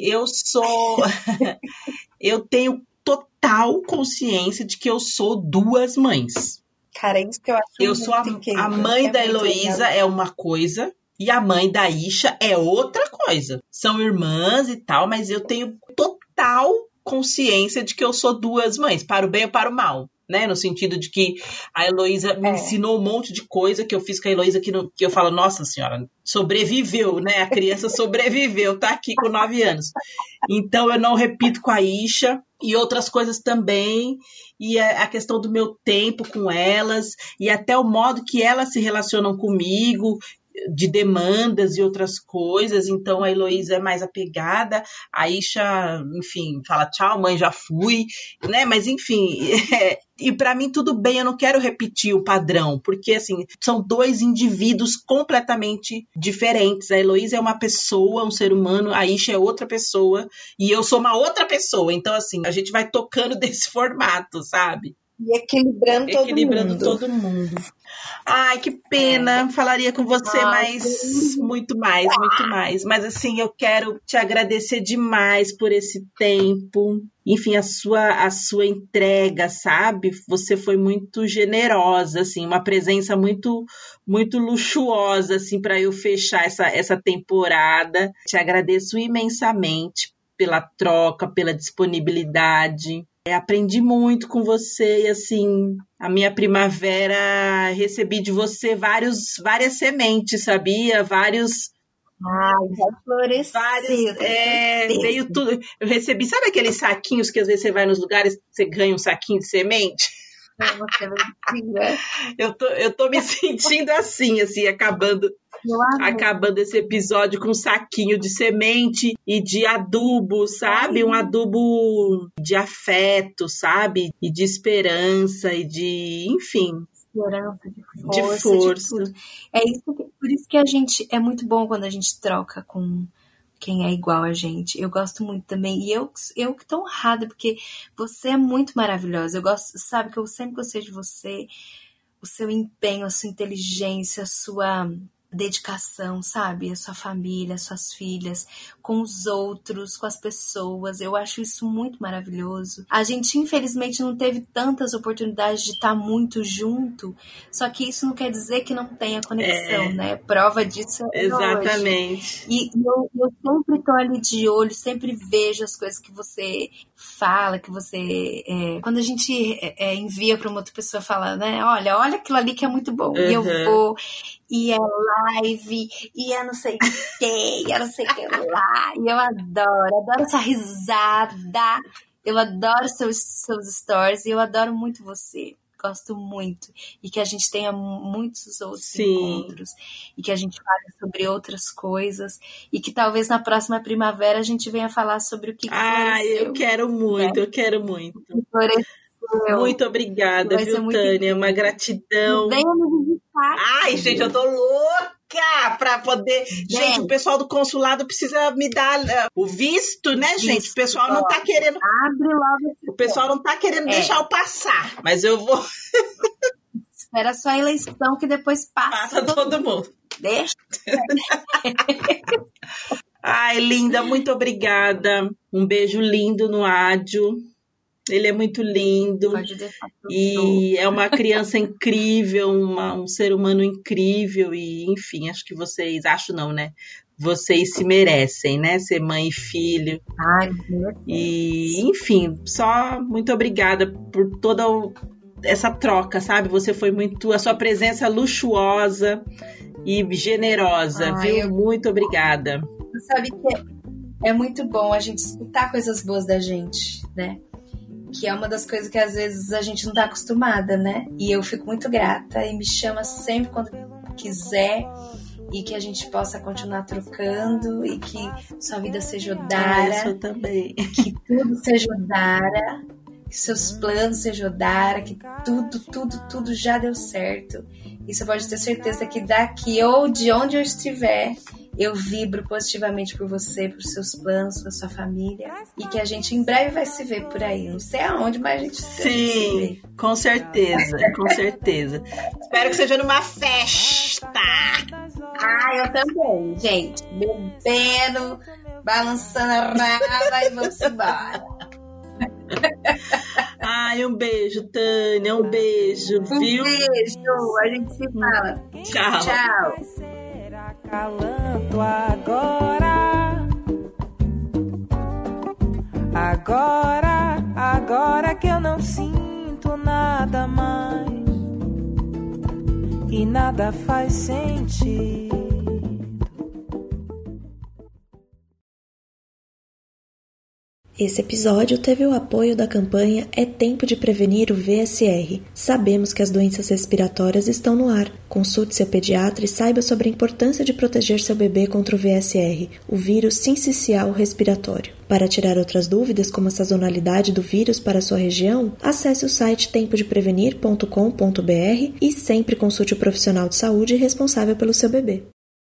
eu tenho total consciência de que eu sou duas mães. Cara, é isso que eu acho. Eu sou a mãe da Heloísa é uma coisa e a mãe da Isha é outra coisa. São irmãs e tal, mas eu tenho total consciência de que eu sou duas mães, para o bem ou para o mal, né? No sentido de que a Heloísa me ensinou um monte de coisa que eu fiz com a Heloísa que eu falo, nossa senhora, sobreviveu, né? A criança sobreviveu, tá aqui com 9 anos. Então eu não repito com a Isha e outras coisas também, e a questão do meu tempo com elas, e até o modo que elas se relacionam comigo, de demandas e outras coisas. Então a Heloísa é mais apegada, a Isha, enfim, fala tchau, mãe, já fui, né? Mas enfim, e para mim tudo bem, eu não quero repetir o padrão, porque assim, são dois indivíduos completamente diferentes. A Heloísa é uma pessoa, um ser humano, a Isha é outra pessoa, e eu sou uma outra pessoa. Então assim, a gente vai tocando desse formato, sabe? E equilibrando todo mundo. Ai, que pena. Falaria com você muito mais. Mas assim, eu quero te agradecer demais por esse tempo. Enfim, a sua entrega, sabe? Você foi muito generosa, assim, uma presença muito, muito luxuosa, assim, para eu fechar essa temporada. Te agradeço imensamente pela troca, pela disponibilidade. Aprendi muito com você e, assim, a minha primavera, recebi de você várias sementes, sabia? Vários... vai florescer. Veio tudo. Eu recebi, sabe aqueles saquinhos que às vezes você vai nos lugares, você ganha um saquinho de semente? Eu tô me sentindo assim, acabando esse episódio com um saquinho de semente e de adubo, sabe? Um adubo de afeto, sabe? E de esperança e de, enfim... Esperança, de força. De tudo. Por isso que a gente... É muito bom quando a gente troca com quem é igual a gente. Eu gosto muito também. E eu que tô honrada, porque você é muito maravilhosa. Eu gosto, sabe, que eu sempre gostei de você, o seu empenho, a sua inteligência, a sua dedicação, sabe? A sua família, as suas filhas, com os outros, com as pessoas. Eu acho isso muito maravilhoso. A gente, infelizmente, não teve tantas oportunidades de estar muito junto, só que isso não quer dizer que não tenha conexão, né? Prova disso é exatamente. Hoje. E eu sempre tô ali de olho, sempre vejo as coisas que você fala, que você... quando a gente envia para uma outra pessoa falar, né? Olha aquilo ali que é muito bom. E eu vou... E é live, e é não sei o que, e é não sei o que lá. E eu adoro essa risada. Eu adoro seus stories, e eu adoro muito você. Gosto muito. E que a gente tenha muitos outros encontros. E que a gente fale sobre outras coisas. E que talvez na próxima primavera a gente venha falar sobre o que floresceu. Eu quero muito, né? Eu quero muito. Muito obrigada, viu, Tânia? Uma gratidão. Venha me visitar. Ai, gente, eu tô louca chegar para poder... Gente, o pessoal do consulado precisa me dar o visto, né, gente? O pessoal não tá querendo... Abre logo. O pessoal não tá querendo deixar eu passar, mas eu vou... Espera só a eleição que depois passa todo mundo. Deixa. Ai, linda, muito obrigada. Um beijo lindo no Ádio. Ele é muito lindo. Pode deixar tudo. E é uma criança incrível, um ser humano incrível. E, enfim, acho que vocês... Acho não, né? Vocês se merecem, né? Ser mãe e filho. Ai, e, enfim, só muito obrigada por toda essa troca, sabe? Você foi muito... A sua presença luxuosa e generosa, viu? Muito obrigada. Sabe que é muito bom a gente escutar coisas boas da gente, né? Que é uma das coisas que às vezes a gente não tá acostumada, né? E eu fico muito grata e me chama sempre quando quiser e que a gente possa continuar trocando e que sua vida seja Odara. Eu também. Que tudo seja Odara, que seus planos sejam Odara, que tudo já deu certo. E você pode ter certeza que daqui ou de onde eu estiver, eu vibro positivamente por você, por seus planos, pela sua família. E que a gente em breve vai se ver por aí. Não sei aonde, mas a gente se vê. Sim, com certeza, com certeza. Espero que seja numa festa. Eu também, gente. Bebendo, balançando a raba e vamos embora. Ai, um beijo, Tânia, um beijo, viu? Um beijo, a gente se fala. Tchau. Tchau. Acalanto agora que eu não sinto nada mais e nada faz sentido. Esse episódio teve o apoio da campanha É Tempo de Prevenir o VSR. Sabemos que as doenças respiratórias estão no ar. Consulte seu pediatra e saiba sobre a importância de proteger seu bebê contra o VSR, o vírus sincicial respiratório. Para tirar outras dúvidas, como a sazonalidade do vírus para a sua região, acesse o site tempodeprevenir.com.br e sempre consulte o profissional de saúde responsável pelo seu bebê.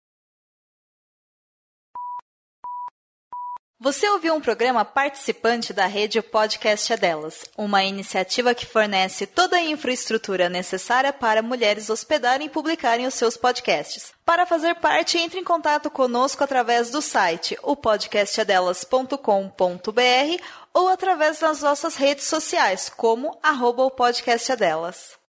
Você ouviu um programa participante da rede Podcast é Delas, uma iniciativa que fornece toda a infraestrutura necessária para mulheres hospedarem e publicarem os seus podcasts. Para fazer parte, entre em contato conosco através do site opodcastadelas.com.br ou através das nossas redes sociais, como @opodcastadelas.